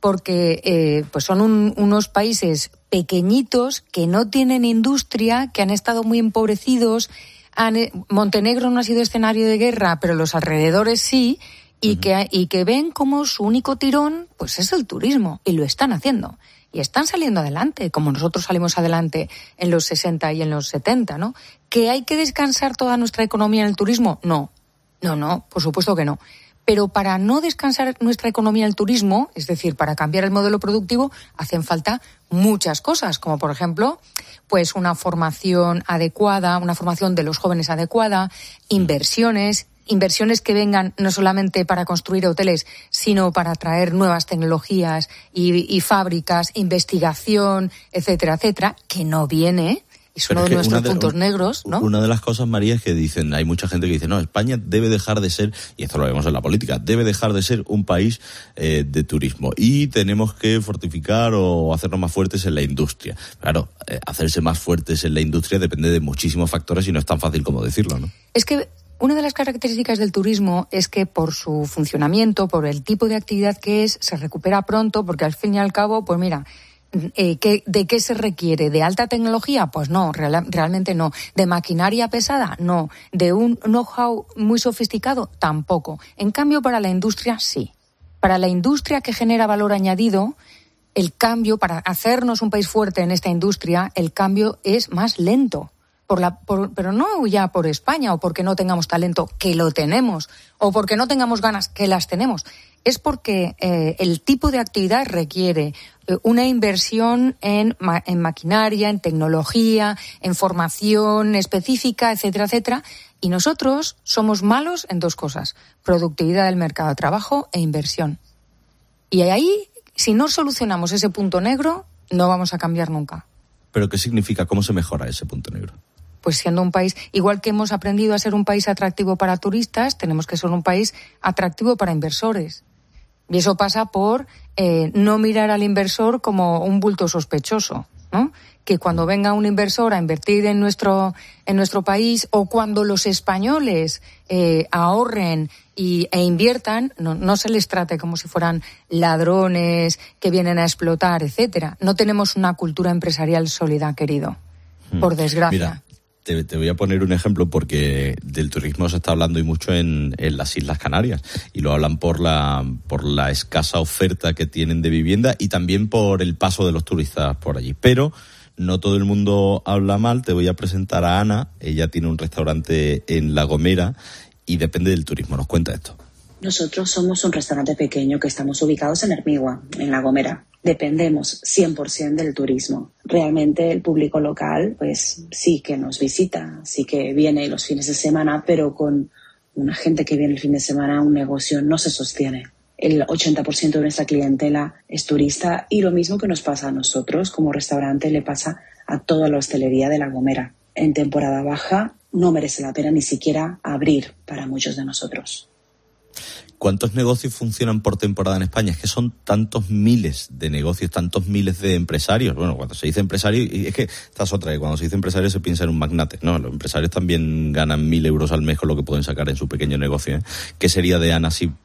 porque pues son unos países pequeñitos que no tienen industria, que han estado muy empobrecidos. Montenegro no ha sido escenario de guerra, pero los alrededores sí, y que ven como su único tirón pues es el turismo, y lo están haciendo. Y están saliendo adelante, como nosotros salimos adelante en los 60 y en los 70, ¿no? ¿Que hay que descansar toda nuestra economía en el turismo? No, por supuesto que no. Pero para no descansar nuestra economía en el turismo, es decir, para cambiar el modelo productivo, hacen falta muchas cosas, como por ejemplo, pues una formación adecuada, una formación de los jóvenes adecuada, inversiones que vengan no solamente para construir hoteles, sino para traer nuevas tecnologías y fábricas, investigación, etcétera, etcétera, que no viene. Es uno de nuestros puntos negros, ¿no? Una de las cosas, María, es que dicen, hay mucha gente que dice, no, España debe dejar de ser, y esto lo vemos en la política, debe dejar de ser un país de turismo, y tenemos que fortificar o hacernos más fuertes en la industria. Claro, hacerse más fuertes en la industria depende de muchísimos factores y no es tan fácil como decirlo, ¿no? Es que una de las características del turismo es que por su funcionamiento, por el tipo de actividad que es, se recupera pronto, porque al fin y al cabo, pues mira, ¿de qué se requiere? ¿De alta tecnología? Pues no, realmente no. ¿De maquinaria pesada? No. ¿De un know-how muy sofisticado? Tampoco. En cambio, para la industria, sí. Para la industria que genera valor añadido, el cambio, para hacernos un país fuerte en esta industria, el cambio es más lento. Pero no ya por España o porque no tengamos talento, que lo tenemos, o porque no tengamos ganas, que las tenemos. Es porque el tipo de actividad requiere una inversión en maquinaria, en tecnología, en formación específica, etcétera, etcétera. Y nosotros somos malos en dos cosas: productividad del mercado de trabajo e inversión. Y ahí, si no solucionamos ese punto negro, no vamos a cambiar nunca. ¿Pero qué significa? ¿Cómo se mejora ese punto negro? Pues siendo un país, igual que hemos aprendido a ser un país atractivo para turistas, tenemos que ser un país atractivo para inversores. Y eso pasa por no mirar al inversor como un bulto sospechoso, ¿no? Que cuando venga un inversor a invertir en nuestro país, o cuando los españoles ahorren e inviertan, no se les trate como si fueran ladrones que vienen a explotar, etcétera. No tenemos una cultura empresarial sólida, querido, por desgracia. Mira, te voy a poner un ejemplo, porque del turismo se está hablando y mucho en las Islas Canarias, y lo hablan por la escasa oferta que tienen de vivienda y también por el paso de los turistas por allí. Pero no todo el mundo habla mal. Te voy a presentar a Ana. Ella tiene un restaurante en La Gomera y depende del turismo. Nos cuenta esto. Nosotros somos un restaurante pequeño que estamos ubicados en Hermigua, en La Gomera. Dependemos 100% del turismo. Realmente el público local, pues sí que nos visita, sí que viene los fines de semana, pero con una gente que viene el fin de semana, un negocio no se sostiene. El 80% de nuestra clientela es turista, y lo mismo que nos pasa a nosotros como restaurante le pasa a toda la hostelería de La Gomera. En temporada baja no merece la pena ni siquiera abrir para muchos de nosotros. ¿Cuántos negocios funcionan por temporada en España? Es que son tantos miles de negocios, tantos miles de empresarios. Bueno, cuando se dice empresario, y es que esta es otra, que cuando se dice empresario se piensa en un magnate. No, los empresarios también ganan 1.000 euros al mes con lo que pueden sacar en su pequeño negocio, ¿eh? ¿Qué sería de Ana si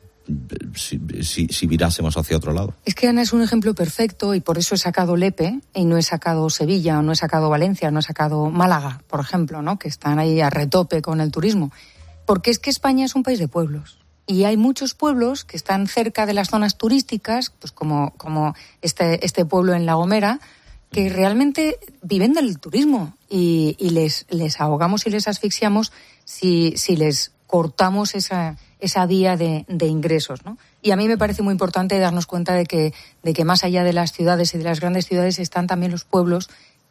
virásemos hacia otro lado? Es que Ana es un ejemplo perfecto, y por eso he sacado Lepe y no he sacado Sevilla, o no he sacado Valencia, no he sacado Málaga, por ejemplo, ¿no? Que están ahí a retope con el turismo. Porque es que España es un país de pueblos. Y hay muchos pueblos que están cerca de las zonas turísticas, pues como este pueblo en La Gomera, que realmente viven del turismo, y les ahogamos y les asfixiamos si les cortamos esa vía de ingresos, ¿no? Y a mí me parece muy importante darnos cuenta de que más allá de las ciudades y de las grandes ciudades están también los pueblos,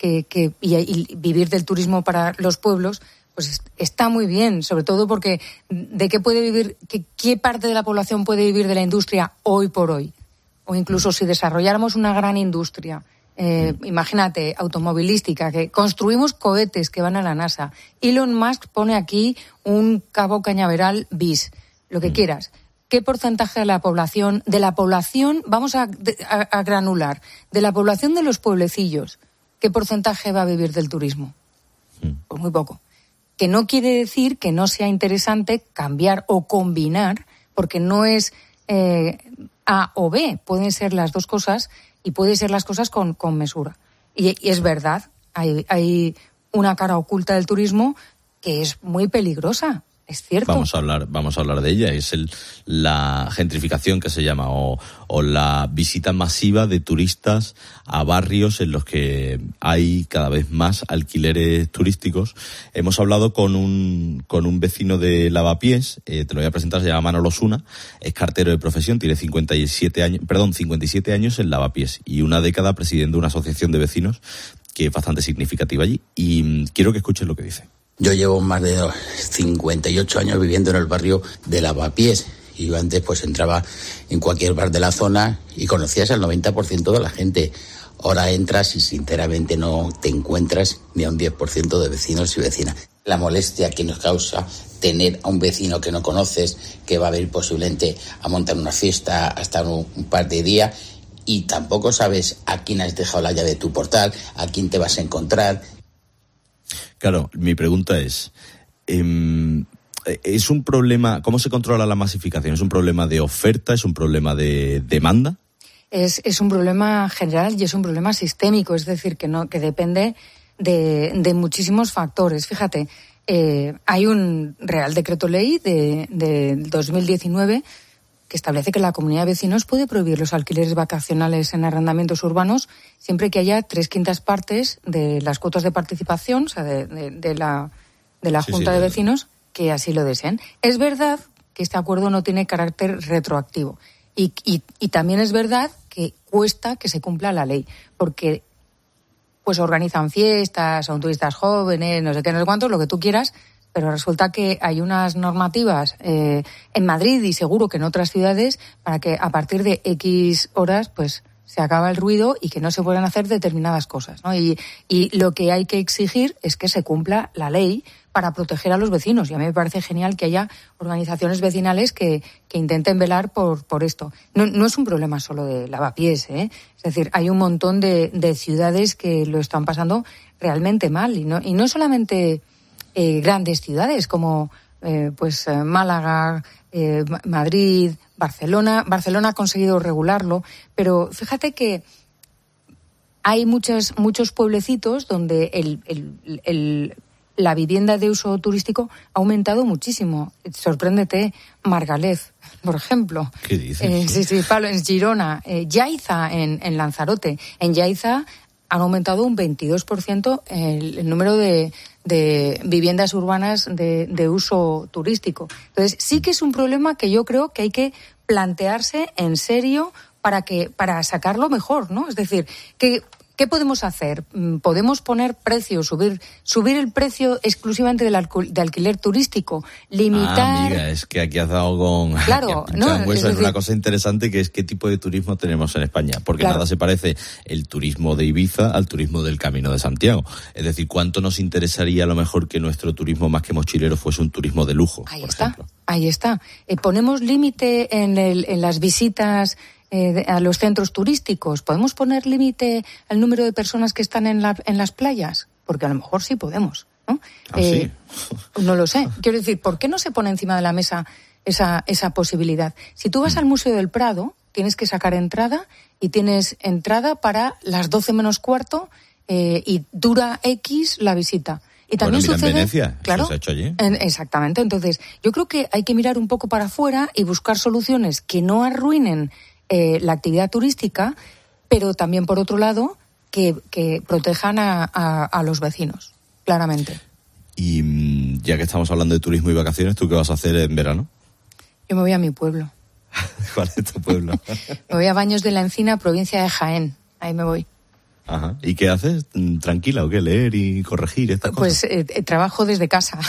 y vivir del turismo para los pueblos pues está muy bien, sobre todo porque ¿de qué puede vivir, qué parte de la población puede vivir de la industria hoy por hoy? O incluso si desarrolláramos una gran industria, imagínate, automovilística, que construimos cohetes que van a la NASA. Elon Musk pone aquí un Cabo Cañaveral bis, lo que quieras. ¿Qué porcentaje de la población, vamos a granular, de la población de los pueblecillos, qué porcentaje va a vivir del turismo? Pues muy poco. Que no quiere decir que no sea interesante cambiar o combinar, porque no es A o B, pueden ser las dos cosas y pueden ser las cosas con mesura. Y es verdad, hay una cara oculta del turismo que es muy peligrosa. Es cierto. Vamos a hablar de ella. Es la gentrificación que se llama, o la visita masiva de turistas a barrios en los que hay cada vez más alquileres turísticos. Hemos hablado con un vecino de Lavapiés, te lo voy a presentar, se llama Manolo Osuna, es cartero de profesión, tiene 57 años en Lavapiés y una década presidiendo una asociación de vecinos que es bastante significativa allí. Y quiero que escuches lo que dice. Yo llevo más de 58 años viviendo en el barrio de Lavapiés. Y yo antes pues entraba en cualquier bar de la zona y conocías al 90% de la gente. Ahora entras y sinceramente no te encuentras ni a un 10% de vecinos y vecinas. La molestia que nos causa tener a un vecino que no conoces, que va a venir posiblemente a montar una fiesta hasta un par de días y tampoco sabes a quién has dejado la llave de tu portal, a quién te vas a encontrar. Claro, mi pregunta es un problema, ¿cómo se controla la masificación? ¿Es un problema de oferta? ¿Es un problema de demanda? Es un problema general y es un problema sistémico, es decir, que depende de muchísimos factores. Fíjate, hay un Real Decreto Ley de 2019 que establece que la comunidad de vecinos puede prohibir los alquileres vacacionales en arrendamientos urbanos siempre que haya 3/5 partes de las cuotas de participación, o sea, de la Junta de Vecinos, que así lo deseen. Es verdad que este acuerdo no tiene carácter retroactivo y también es verdad que cuesta que se cumpla la ley, porque pues organizan fiestas, son turistas jóvenes, no sé qué, no sé cuántos, lo que tú quieras, pero resulta que hay unas normativas en Madrid y seguro que en otras ciudades para que a partir de X horas pues se acaba el ruido y que no se puedan hacer determinadas cosas, ¿no? Y lo que hay que exigir es que se cumpla la ley para proteger a los vecinos. Y a mí me parece genial que haya organizaciones vecinales que intenten velar por esto. No es un problema solo de Lavapiés, ¿eh? Es decir, hay un montón de ciudades que lo están pasando realmente mal. Y no solamente grandes ciudades como Málaga, Madrid, Barcelona. Barcelona ha conseguido regularlo, pero fíjate que hay muchos pueblecitos donde la vivienda de uso turístico ha aumentado muchísimo. Sorpréndete, Margalef, por ejemplo. ¿Qué dices? Sí, Pablo, en Girona, Yaiza, en Lanzarote. En Yaiza han aumentado un 22% el número de viviendas urbanas de uso turístico. Entonces, sí que es un problema que yo creo que hay que plantearse en serio para sacarlo mejor, ¿no? Es decir, ¿qué podemos hacer? ¿Podemos poner precios, subir el precio exclusivamente de alquiler turístico? Limitar... amiga, es que aquí has dado con... Claro, es una cosa interesante que es qué tipo de turismo tenemos en España, porque nada se parece el turismo de Ibiza al turismo del Camino de Santiago. Es decir, ¿cuánto nos interesaría a lo mejor que nuestro turismo más que mochilero fuese un turismo de lujo? Ahí está. Ponemos límite en las visitas a los centros turísticos. ¿Podemos poner límite al número de personas que están en las playas? Porque a lo mejor sí podemos, ¿no? ¿Sí? No lo sé. Quiero decir, ¿por qué no se pone encima de la mesa esa posibilidad? Si tú vas al Museo del Prado, tienes que sacar entrada y tienes entrada para las 12 menos cuarto y dura X la visita. Y también mira, sucede, en Venecia, claro, se ha hecho allí. Exactamente. Entonces, yo creo que hay que mirar un poco para afuera y buscar soluciones que no arruinen la actividad turística, pero también, por otro lado, que protejan a los vecinos, claramente. Y ya que estamos hablando de turismo y vacaciones, ¿tú qué vas a hacer en verano? Yo me voy a mi pueblo. ¿Cuál es tu pueblo? Me voy a Baños de la Encina, provincia de Jaén. Ahí me voy. Ajá. ¿Y qué haces? ¿Tranquila o qué? ¿Leer y corregir estas cosas? Pues trabajo desde casa.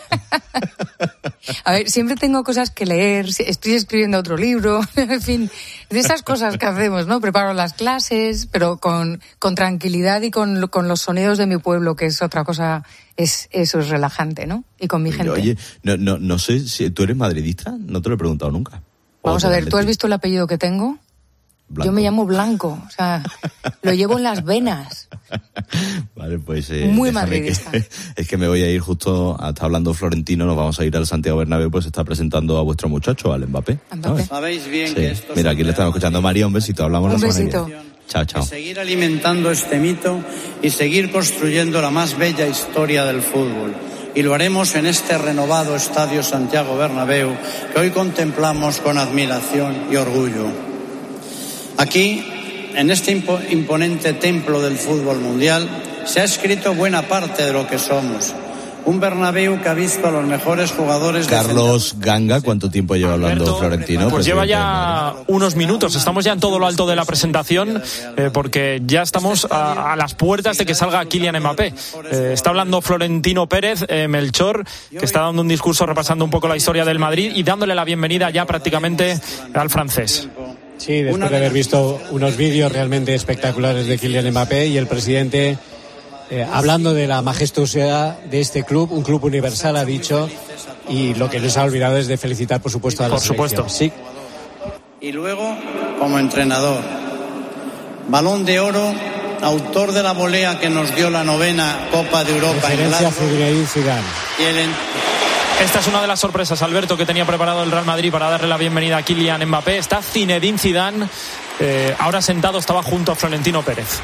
A ver, siempre tengo cosas que leer, estoy escribiendo otro libro, en fin, de esas cosas que hacemos, ¿no? Preparo las clases, pero con tranquilidad y con los sonidos de mi pueblo, que es otra cosa, eso es relajante, ¿no? Y con mi gente. Oye, no sé si tú eres madridista, no te lo he preguntado nunca. Vamos a ver, ¿tú has visto el apellido que tengo? Blanco. Yo me llamo Blanco, o sea, lo llevo en las venas. Vale, pues muy madridista. Es que me voy a ir justo, está hablando Florentino, nos vamos a ir al Santiago Bernabéu, pues está presentando a vuestro muchacho, al Mbappé. Sabéis bien Sí. que esto Mira, aquí le estamos escuchando a María, un besito, hablamos la semana que viene. Chao, chao. Seguir alimentando este mito y seguir construyendo la más bella historia del fútbol. Y lo haremos en este renovado Estadio Santiago Bernabéu que hoy contemplamos con admiración y orgullo. Aquí, en este imponente templo del fútbol mundial, se ha escrito buena parte de lo que somos. Un Bernabéu que ha visto a los mejores jugadores de Carlos Ganga, ¿cuánto tiempo lleva hablando Florentino? Pues lleva ya unos minutos, estamos ya en todo lo alto de la presentación, porque ya estamos a las puertas de que salga Kylian Mbappé. Está hablando Florentino Pérez, Melchor, que está dando un discurso repasando un poco la historia del Madrid y dándole la bienvenida ya prácticamente al francés. Sí, después de haber visto unos vídeos realmente espectaculares de Kylian Mbappé y el presidente hablando de la majestuosidad de este club, un club universal, ha dicho, y lo que no se ha olvidado es de felicitar, por supuesto, a la selección. Por supuesto. Sí. Y luego, como entrenador, Balón de Oro, autor de la volea que nos dio la 9ª Copa de Europa en Referencia a Glasgow. Zinedine Zidane. Esta es una de las sorpresas, Alberto, que tenía preparado el Real Madrid para darle la bienvenida a Kylian Mbappé. Está Zinedine Zidane, ahora sentado, estaba junto a Florentino Pérez.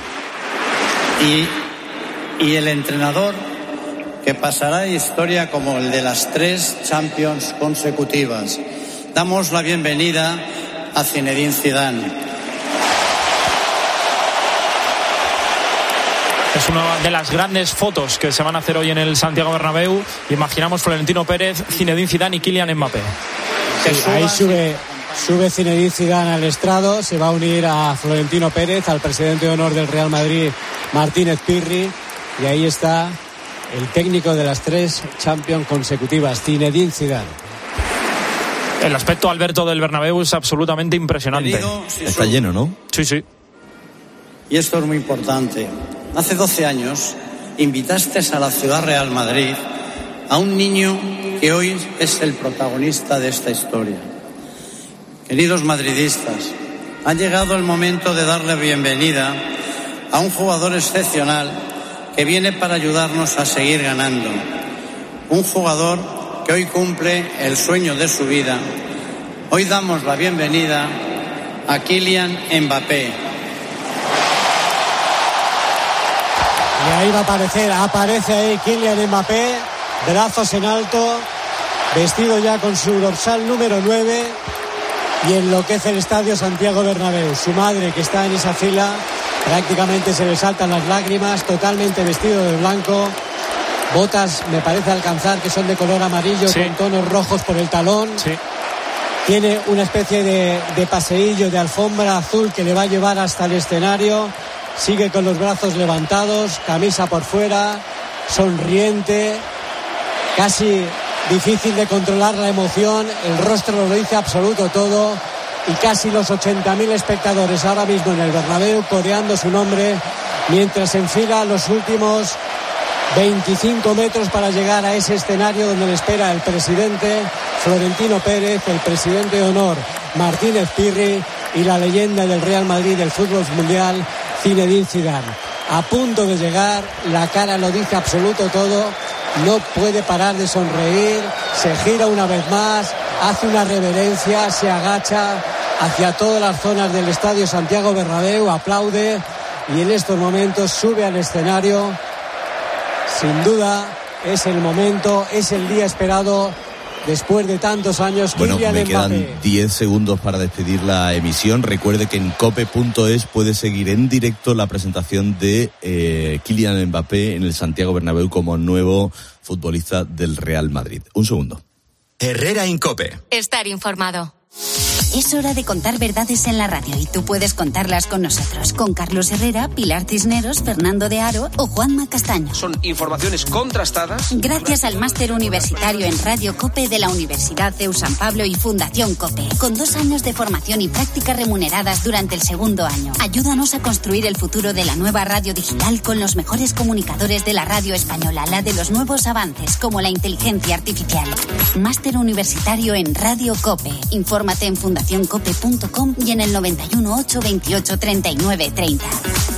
Y el entrenador que pasará a historia como el de las 3 Champions consecutivas. Damos la bienvenida a Zinedine Zidane. Es una de las grandes fotos que se van a hacer hoy en el Santiago Bernabéu. Imaginamos Florentino Pérez, Zinedine Zidane y Kylian Mbappé. Sí, ahí sube Zinedine Zidane al estrado, se va a unir a Florentino Pérez, al presidente de honor del Real Madrid, Martínez Pirri, y ahí está el técnico de las 3 Champions consecutivas, Zinedine Zidane. El aspecto, Alberto, del Bernabéu es absolutamente impresionante. Está lleno, ¿no? Sí, sí. Y esto es muy importante. Hace 12 años invitaste a la Ciudad Real Madrid a un niño que hoy es el protagonista de esta historia. Queridos madridistas, ha llegado el momento de darle bienvenida a un jugador excepcional que viene para ayudarnos a seguir ganando. Un jugador que hoy cumple el sueño de su vida. Hoy damos la bienvenida a Kylian Mbappé. Y ahí va a aparece ahí Kylian Mbappé, brazos en alto, vestido ya con su dorsal número 9, y enloquece el estadio Santiago Bernabéu. Su madre, que está en esa fila, prácticamente se le saltan las lágrimas, totalmente vestido de blanco, botas me parece alcanzar que son de color amarillo, sí, con tonos rojos por el talón. Sí. Tiene una especie de paseillo de alfombra azul que le va a llevar hasta el escenario. Sigue con los brazos levantados, camisa por fuera, sonriente, casi difícil de controlar la emoción, el rostro lo dice absoluto todo, y casi los 80.000 espectadores ahora mismo en el Bernabéu coreando su nombre mientras enfila los últimos 25 metros para llegar a ese escenario donde le espera el presidente Florentino Pérez, el presidente de honor Martínez Pirri y la leyenda del Real Madrid del fútbol mundial Zinedine Zidane. A punto de llegar, la cara lo dice absoluto todo, no puede parar de sonreír, se gira una vez más, hace una reverencia, se agacha hacia todas las zonas del estadio Santiago Bernabéu, aplaude y en estos momentos sube al escenario. Sin duda es el momento, es el día esperado después de tantos años. Bueno, Kylian me Mbappé. quedan 10 segundos para despedir la emisión. Recuerde que en cope.es puede seguir en directo la presentación de Kylian Mbappé en el Santiago Bernabéu como nuevo futbolista del Real Madrid. Un segundo. Herrera Incope. Estar informado. Es hora de contar verdades en la radio y tú puedes contarlas con nosotros, con Carlos Herrera, Pilar Cisneros, Fernando de Aro o Juanma Castaño. Son informaciones contrastadas. Gracias al máster universitario en Radio COPE de la Universidad CEU San Pablo y Fundación COPE, con 2 años de formación y prácticas remuneradas durante el segundo año. Ayúdanos a construir el futuro de la nueva radio digital con los mejores comunicadores de la radio española, la de los nuevos avances como la inteligencia artificial. Máster universitario en Radio COPE. Infórmate en Fundación fundacioncope.com y en el 91 8 28 39 30.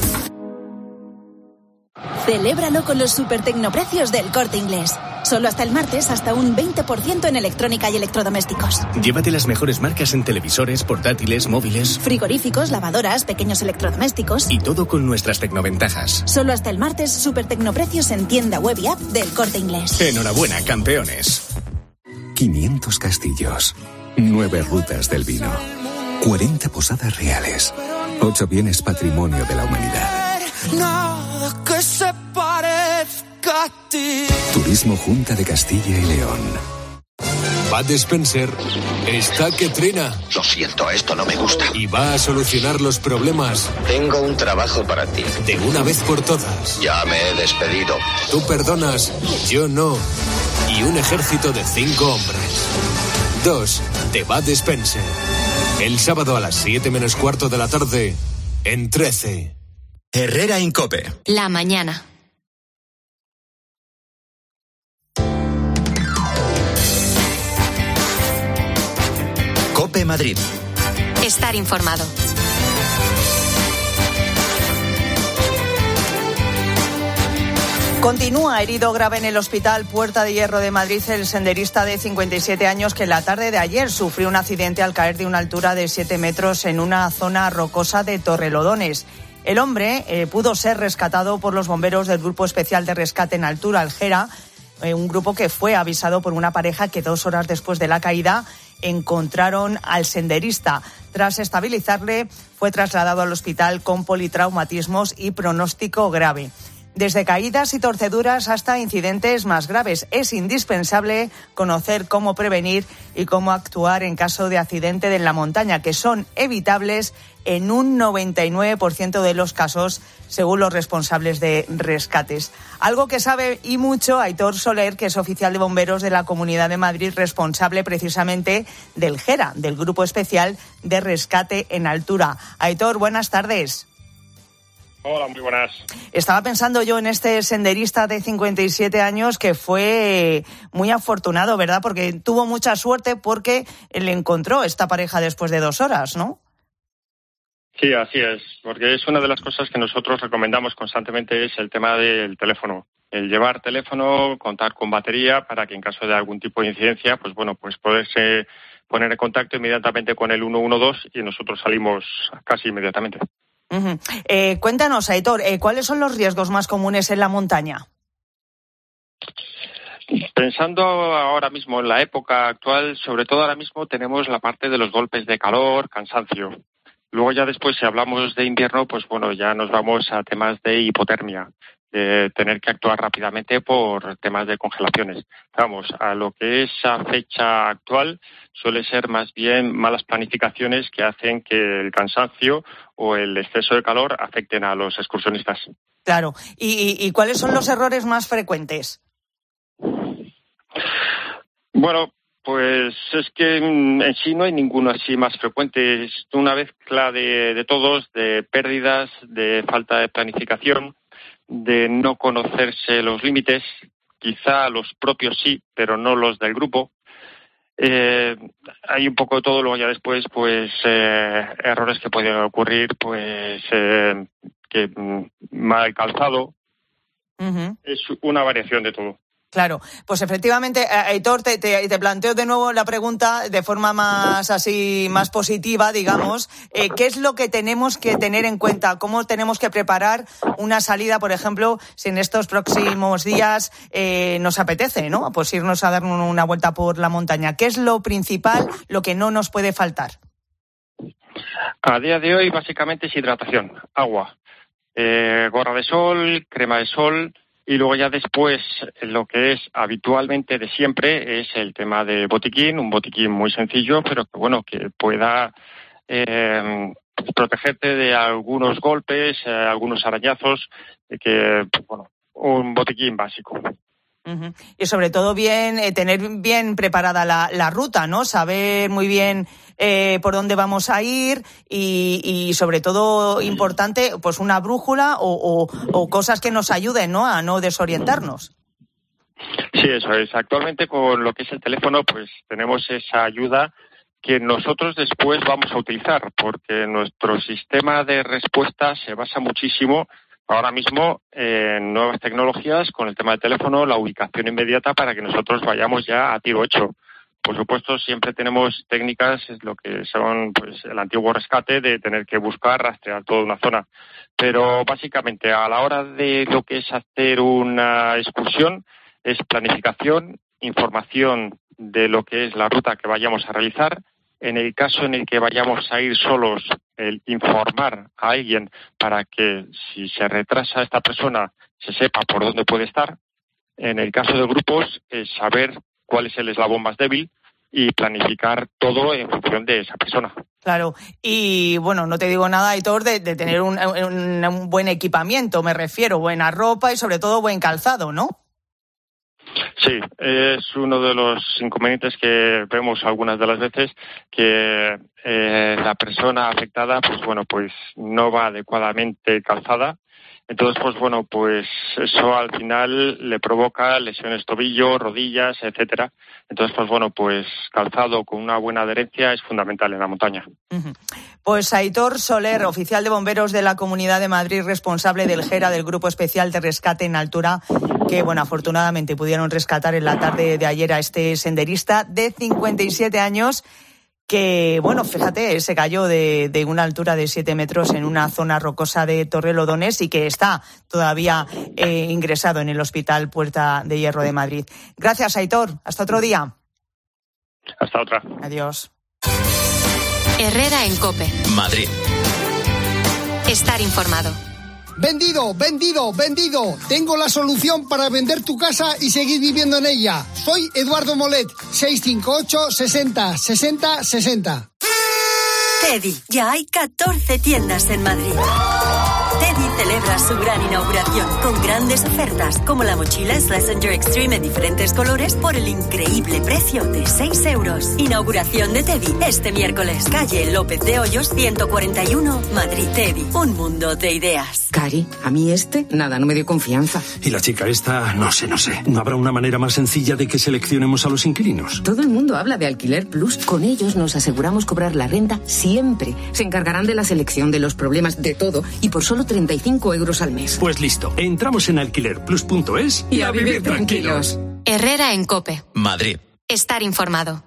Celébralo con los supertecnoprecios del Corte Inglés. Solo hasta el martes, hasta un 20% en electrónica y electrodomésticos. Llévate las mejores marcas en televisores, portátiles, móviles, frigoríficos, lavadoras, pequeños electrodomésticos. Y todo con nuestras tecnoventajas. Solo hasta el martes, supertecnoprecios en tienda web y app del Corte Inglés. Enhorabuena, campeones. 500 castillos, 9 rutas del vino, 40 posadas reales, 8 bienes patrimonio de la humanidad. Nada que se parezca a ti. Turismo Junta de Castilla y León. Bud Spencer está que trena. Lo siento, esto no me gusta. Y va a solucionar los problemas. Tengo un trabajo para ti. De una vez por todas. Ya me he despedido. Tú perdonas, yo no. Y un ejército de 5 hombres. 2 de Bud Spencer. El sábado a las 7 menos cuarto de la tarde en 13. Herrera Incope. La mañana. Cope Madrid. Estar informado. Continúa herido grave en el hospital Puerta de Hierro de Madrid el senderista de 57 años que la tarde de ayer sufrió un accidente al caer de una altura de 7 metros en una zona rocosa de Torrelodones. El hombre pudo ser rescatado por los bomberos del Grupo Especial de Rescate en Altura, el GERA, un grupo que fue avisado por una pareja que 2 horas después de la caída encontraron al senderista. Tras estabilizarle, fue trasladado al hospital con politraumatismos y pronóstico grave. Desde caídas y torceduras hasta incidentes más graves, es indispensable conocer cómo prevenir y cómo actuar en caso de accidente en la montaña, que son evitables en un 99% de los casos, según los responsables de rescates. Algo que sabe y mucho Aitor Soler, que es oficial de bomberos de la Comunidad de Madrid, responsable precisamente del GERA, del Grupo Especial de Rescate en Altura. Aitor, buenas tardes. Hola, muy buenas. Estaba pensando yo en este senderista de 57 años que fue muy afortunado, ¿verdad? Porque tuvo mucha suerte porque le encontró esta pareja después de 2 horas, ¿no? Sí, así es, porque es una de las cosas que nosotros recomendamos constantemente, es el tema del teléfono. El llevar teléfono, contar con batería para que en caso de algún tipo de incidencia, pues poderse poner en contacto inmediatamente con el 112 y nosotros salimos casi inmediatamente. Uh-huh. Cuéntanos, Aitor, ¿cuáles son los riesgos más comunes en la montaña? Pensando ahora mismo en la época actual, sobre todo ahora mismo tenemos la parte de los golpes de calor, cansancio. Luego ya después, si hablamos de invierno, pues ya nos vamos a temas de hipotermia, de tener que actuar rápidamente por temas de congelaciones. Vamos, a lo que es a fecha actual suele ser más bien malas planificaciones que hacen que el cansancio o el exceso de calor afecten a los excursionistas. Claro. ¿Y cuáles son los errores más frecuentes? Bueno, pues es que en sí no hay ninguno así más frecuente. Es una mezcla de todos, de pérdidas, de falta de planificación, de no conocerse los límites, quizá los propios sí, pero no los del grupo. Hay un poco de todo, luego ya después, errores que pueden ocurrir, que mal calzado. Uh-huh. Es una variación de todo. Claro, pues efectivamente, Aitor, te planteo de nuevo la pregunta de forma más positiva, digamos. ¿Qué es lo que tenemos que tener en cuenta? ¿Cómo tenemos que preparar una salida, por ejemplo, si en estos próximos días nos apetece, ¿no? Pues irnos a dar una vuelta por la montaña. ¿Qué es lo principal, lo que no nos puede faltar? A día de hoy, básicamente, es hidratación, agua, gorra de sol, crema de sol. Y luego ya después, lo que es habitualmente de siempre es el tema de botiquín, un botiquín muy sencillo, pero que pueda protegerte de algunos golpes, algunos arañazos, un botiquín básico. Uh-huh. Y sobre todo tener bien preparada la ruta, ¿no? Saber muy bien por dónde vamos a ir y sobre todo importante, pues una brújula o cosas que nos ayuden, ¿no? A no desorientarnos. Sí, eso es. Actualmente con lo que es el teléfono, pues tenemos esa ayuda que nosotros después vamos a utilizar, porque nuestro sistema de respuesta se basa muchísimo ahora mismo en nuevas tecnologías con el tema del teléfono, la ubicación inmediata para que nosotros vayamos ya a tiro hecho. Por supuesto, siempre tenemos técnicas, es lo que son pues el antiguo rescate de tener que buscar, rastrear toda una zona. Pero básicamente a la hora de lo que es hacer una excursión es planificación, información de lo que es la ruta que vayamos a realizar. En el caso en el que vayamos a ir solos, el informar a alguien para que si se retrasa esta persona se sepa por dónde puede estar. En el caso de grupos, es saber cuál es el eslabón más débil y planificar todo en función de esa persona. Claro, y bueno, no te digo nada, Aitor, de tener un buen equipamiento, me refiero, buena ropa y sobre todo buen calzado, ¿no? Sí, es uno de los inconvenientes que vemos algunas de las veces, que la persona afectada, pues no va adecuadamente calzada. Entonces, pues eso al final le provoca lesiones tobillo, rodillas, etcétera. Entonces, pues calzado con una buena adherencia es fundamental en la montaña. Uh-huh. Pues Aitor Soler, oficial de bomberos de la Comunidad de Madrid, responsable del GERA, del Grupo Especial de Rescate en Altura, que, afortunadamente pudieron rescatar en la tarde de ayer a este senderista de 57 años, que, fíjate, se cayó de una altura de 7 metros en una zona rocosa de Torrelodones y que está todavía ingresado en el Hospital Puerta de Hierro de Madrid. Gracias, Aitor. Hasta otro día. Hasta otra. Adiós. Herrera en COPE. Madrid. Estar informado. Vendido, vendido, vendido. Tengo la solución para vender tu casa y seguir viviendo en ella. Soy Eduardo Molet, 658 60 60 60. Teddy, ya hay 14 tiendas en Madrid. Teddy celebra su gran inauguración con grandes ofertas, como la mochila Schlesinger Extreme en diferentes colores por el increíble precio de 6 euros. Inauguración de Teddy este miércoles, calle López de Hoyos 141, Madrid. Teddy, un mundo de ideas. Cari, a mí nada, no me dio confianza. Y la chica esta, no sé. ¿No habrá una manera más sencilla de que seleccionemos a los inquilinos? Todo el mundo habla de Alquiler Plus. Con ellos nos aseguramos cobrar la renta siempre. Se encargarán de la selección, de los problemas, de todo, y por solo 35 euros al mes. Pues listo, entramos en alquilerplus.es y a vivir tranquilos. Herrera en COPE. Madrid. Estar informado.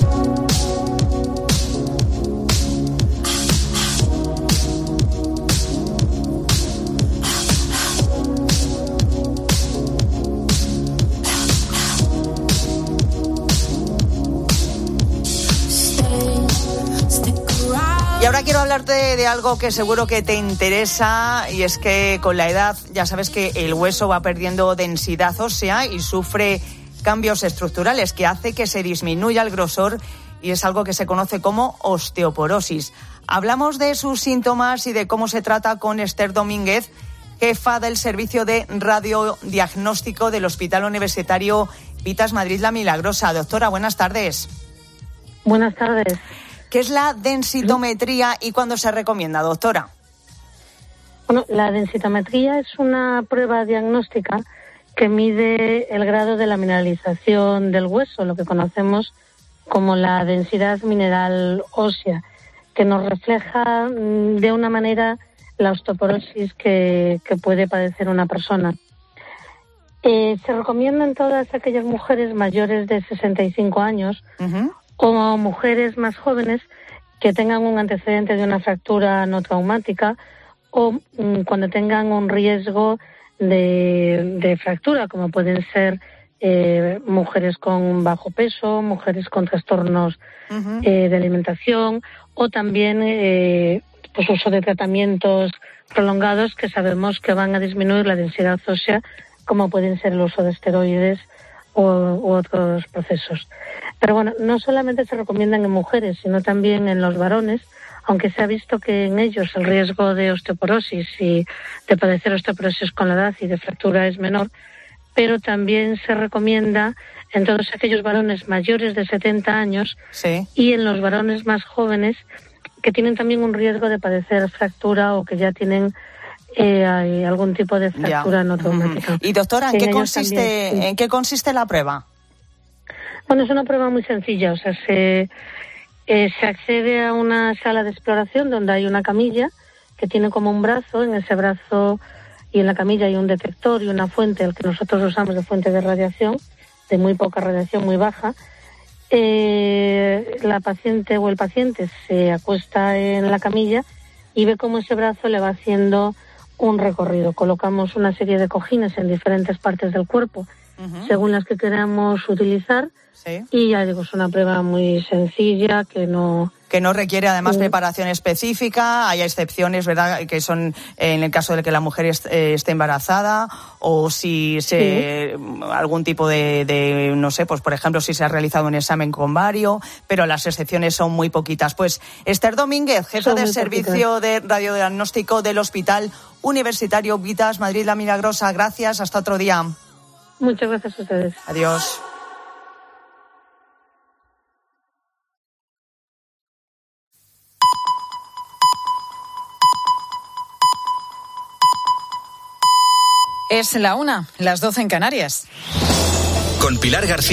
Y ahora quiero hablarte de algo que seguro que te interesa, y es que con la edad ya sabes que el hueso va perdiendo densidad ósea y sufre cambios estructurales que hace que se disminuya el grosor, y es algo que se conoce como osteoporosis. Hablamos de sus síntomas y de cómo se trata con Esther Domínguez, jefa del servicio de radiodiagnóstico del Hospital Universitario Vitas Madrid La Milagrosa. Doctora, buenas tardes. Buenas tardes. ¿Qué es la densitometría y cuándo se recomienda, doctora? Bueno, la densitometría es una prueba diagnóstica que mide el grado de la mineralización del hueso, lo que conocemos como la densidad mineral ósea, que nos refleja de una manera la osteoporosis que puede padecer una persona. Se recomienda en todas aquellas mujeres mayores de 65 años o mujeres más jóvenes que tengan un antecedente de una fractura no traumática o cuando tengan un riesgo de fractura, como pueden ser mujeres con bajo peso, mujeres con trastornos de alimentación o también uso de tratamientos prolongados que sabemos que van a disminuir la densidad ósea, como pueden ser el uso de esteroides u otros procesos. Pero bueno, no solamente se recomiendan en mujeres, sino también en los varones, aunque se ha visto que en ellos el riesgo de osteoporosis y de padecer osteoporosis con la edad y de fractura es menor, pero también se recomienda en todos aquellos varones mayores de 70 años y en los varones más jóvenes que tienen también un riesgo de padecer fractura o que ya tienen hay algún tipo de fractura no traumática. Y doctora, ¿en qué consiste la prueba? Bueno, es una prueba muy sencilla, o sea, se Se accede a una sala de exploración donde hay una camilla que tiene como un brazo. En ese brazo y en la camilla hay un detector y una fuente, el que nosotros usamos de fuente de radiación, de muy poca radiación, muy baja. La paciente o el paciente se acuesta en la camilla y ve cómo ese brazo le va haciendo un recorrido. Colocamos una serie de cojines en diferentes partes del cuerpo, según las que queramos utilizar. Sí. Y ya digo, es una prueba muy sencilla que no requiere además preparación específica. Hay excepciones, ¿verdad?, que son en el caso de que la mujer esté embarazada o si algún tipo de no sé, pues por ejemplo si se ha realizado un examen con vario, pero las excepciones son muy poquitas. Pues Esther Domínguez, jefa del servicio de radiodiagnóstico del Hospital Universitario Vitas Madrid La Milagrosa, gracias, hasta otro día. Muchas gracias a ustedes. Adiós. Es la 1, las 12 en Canarias. Con Pilar García.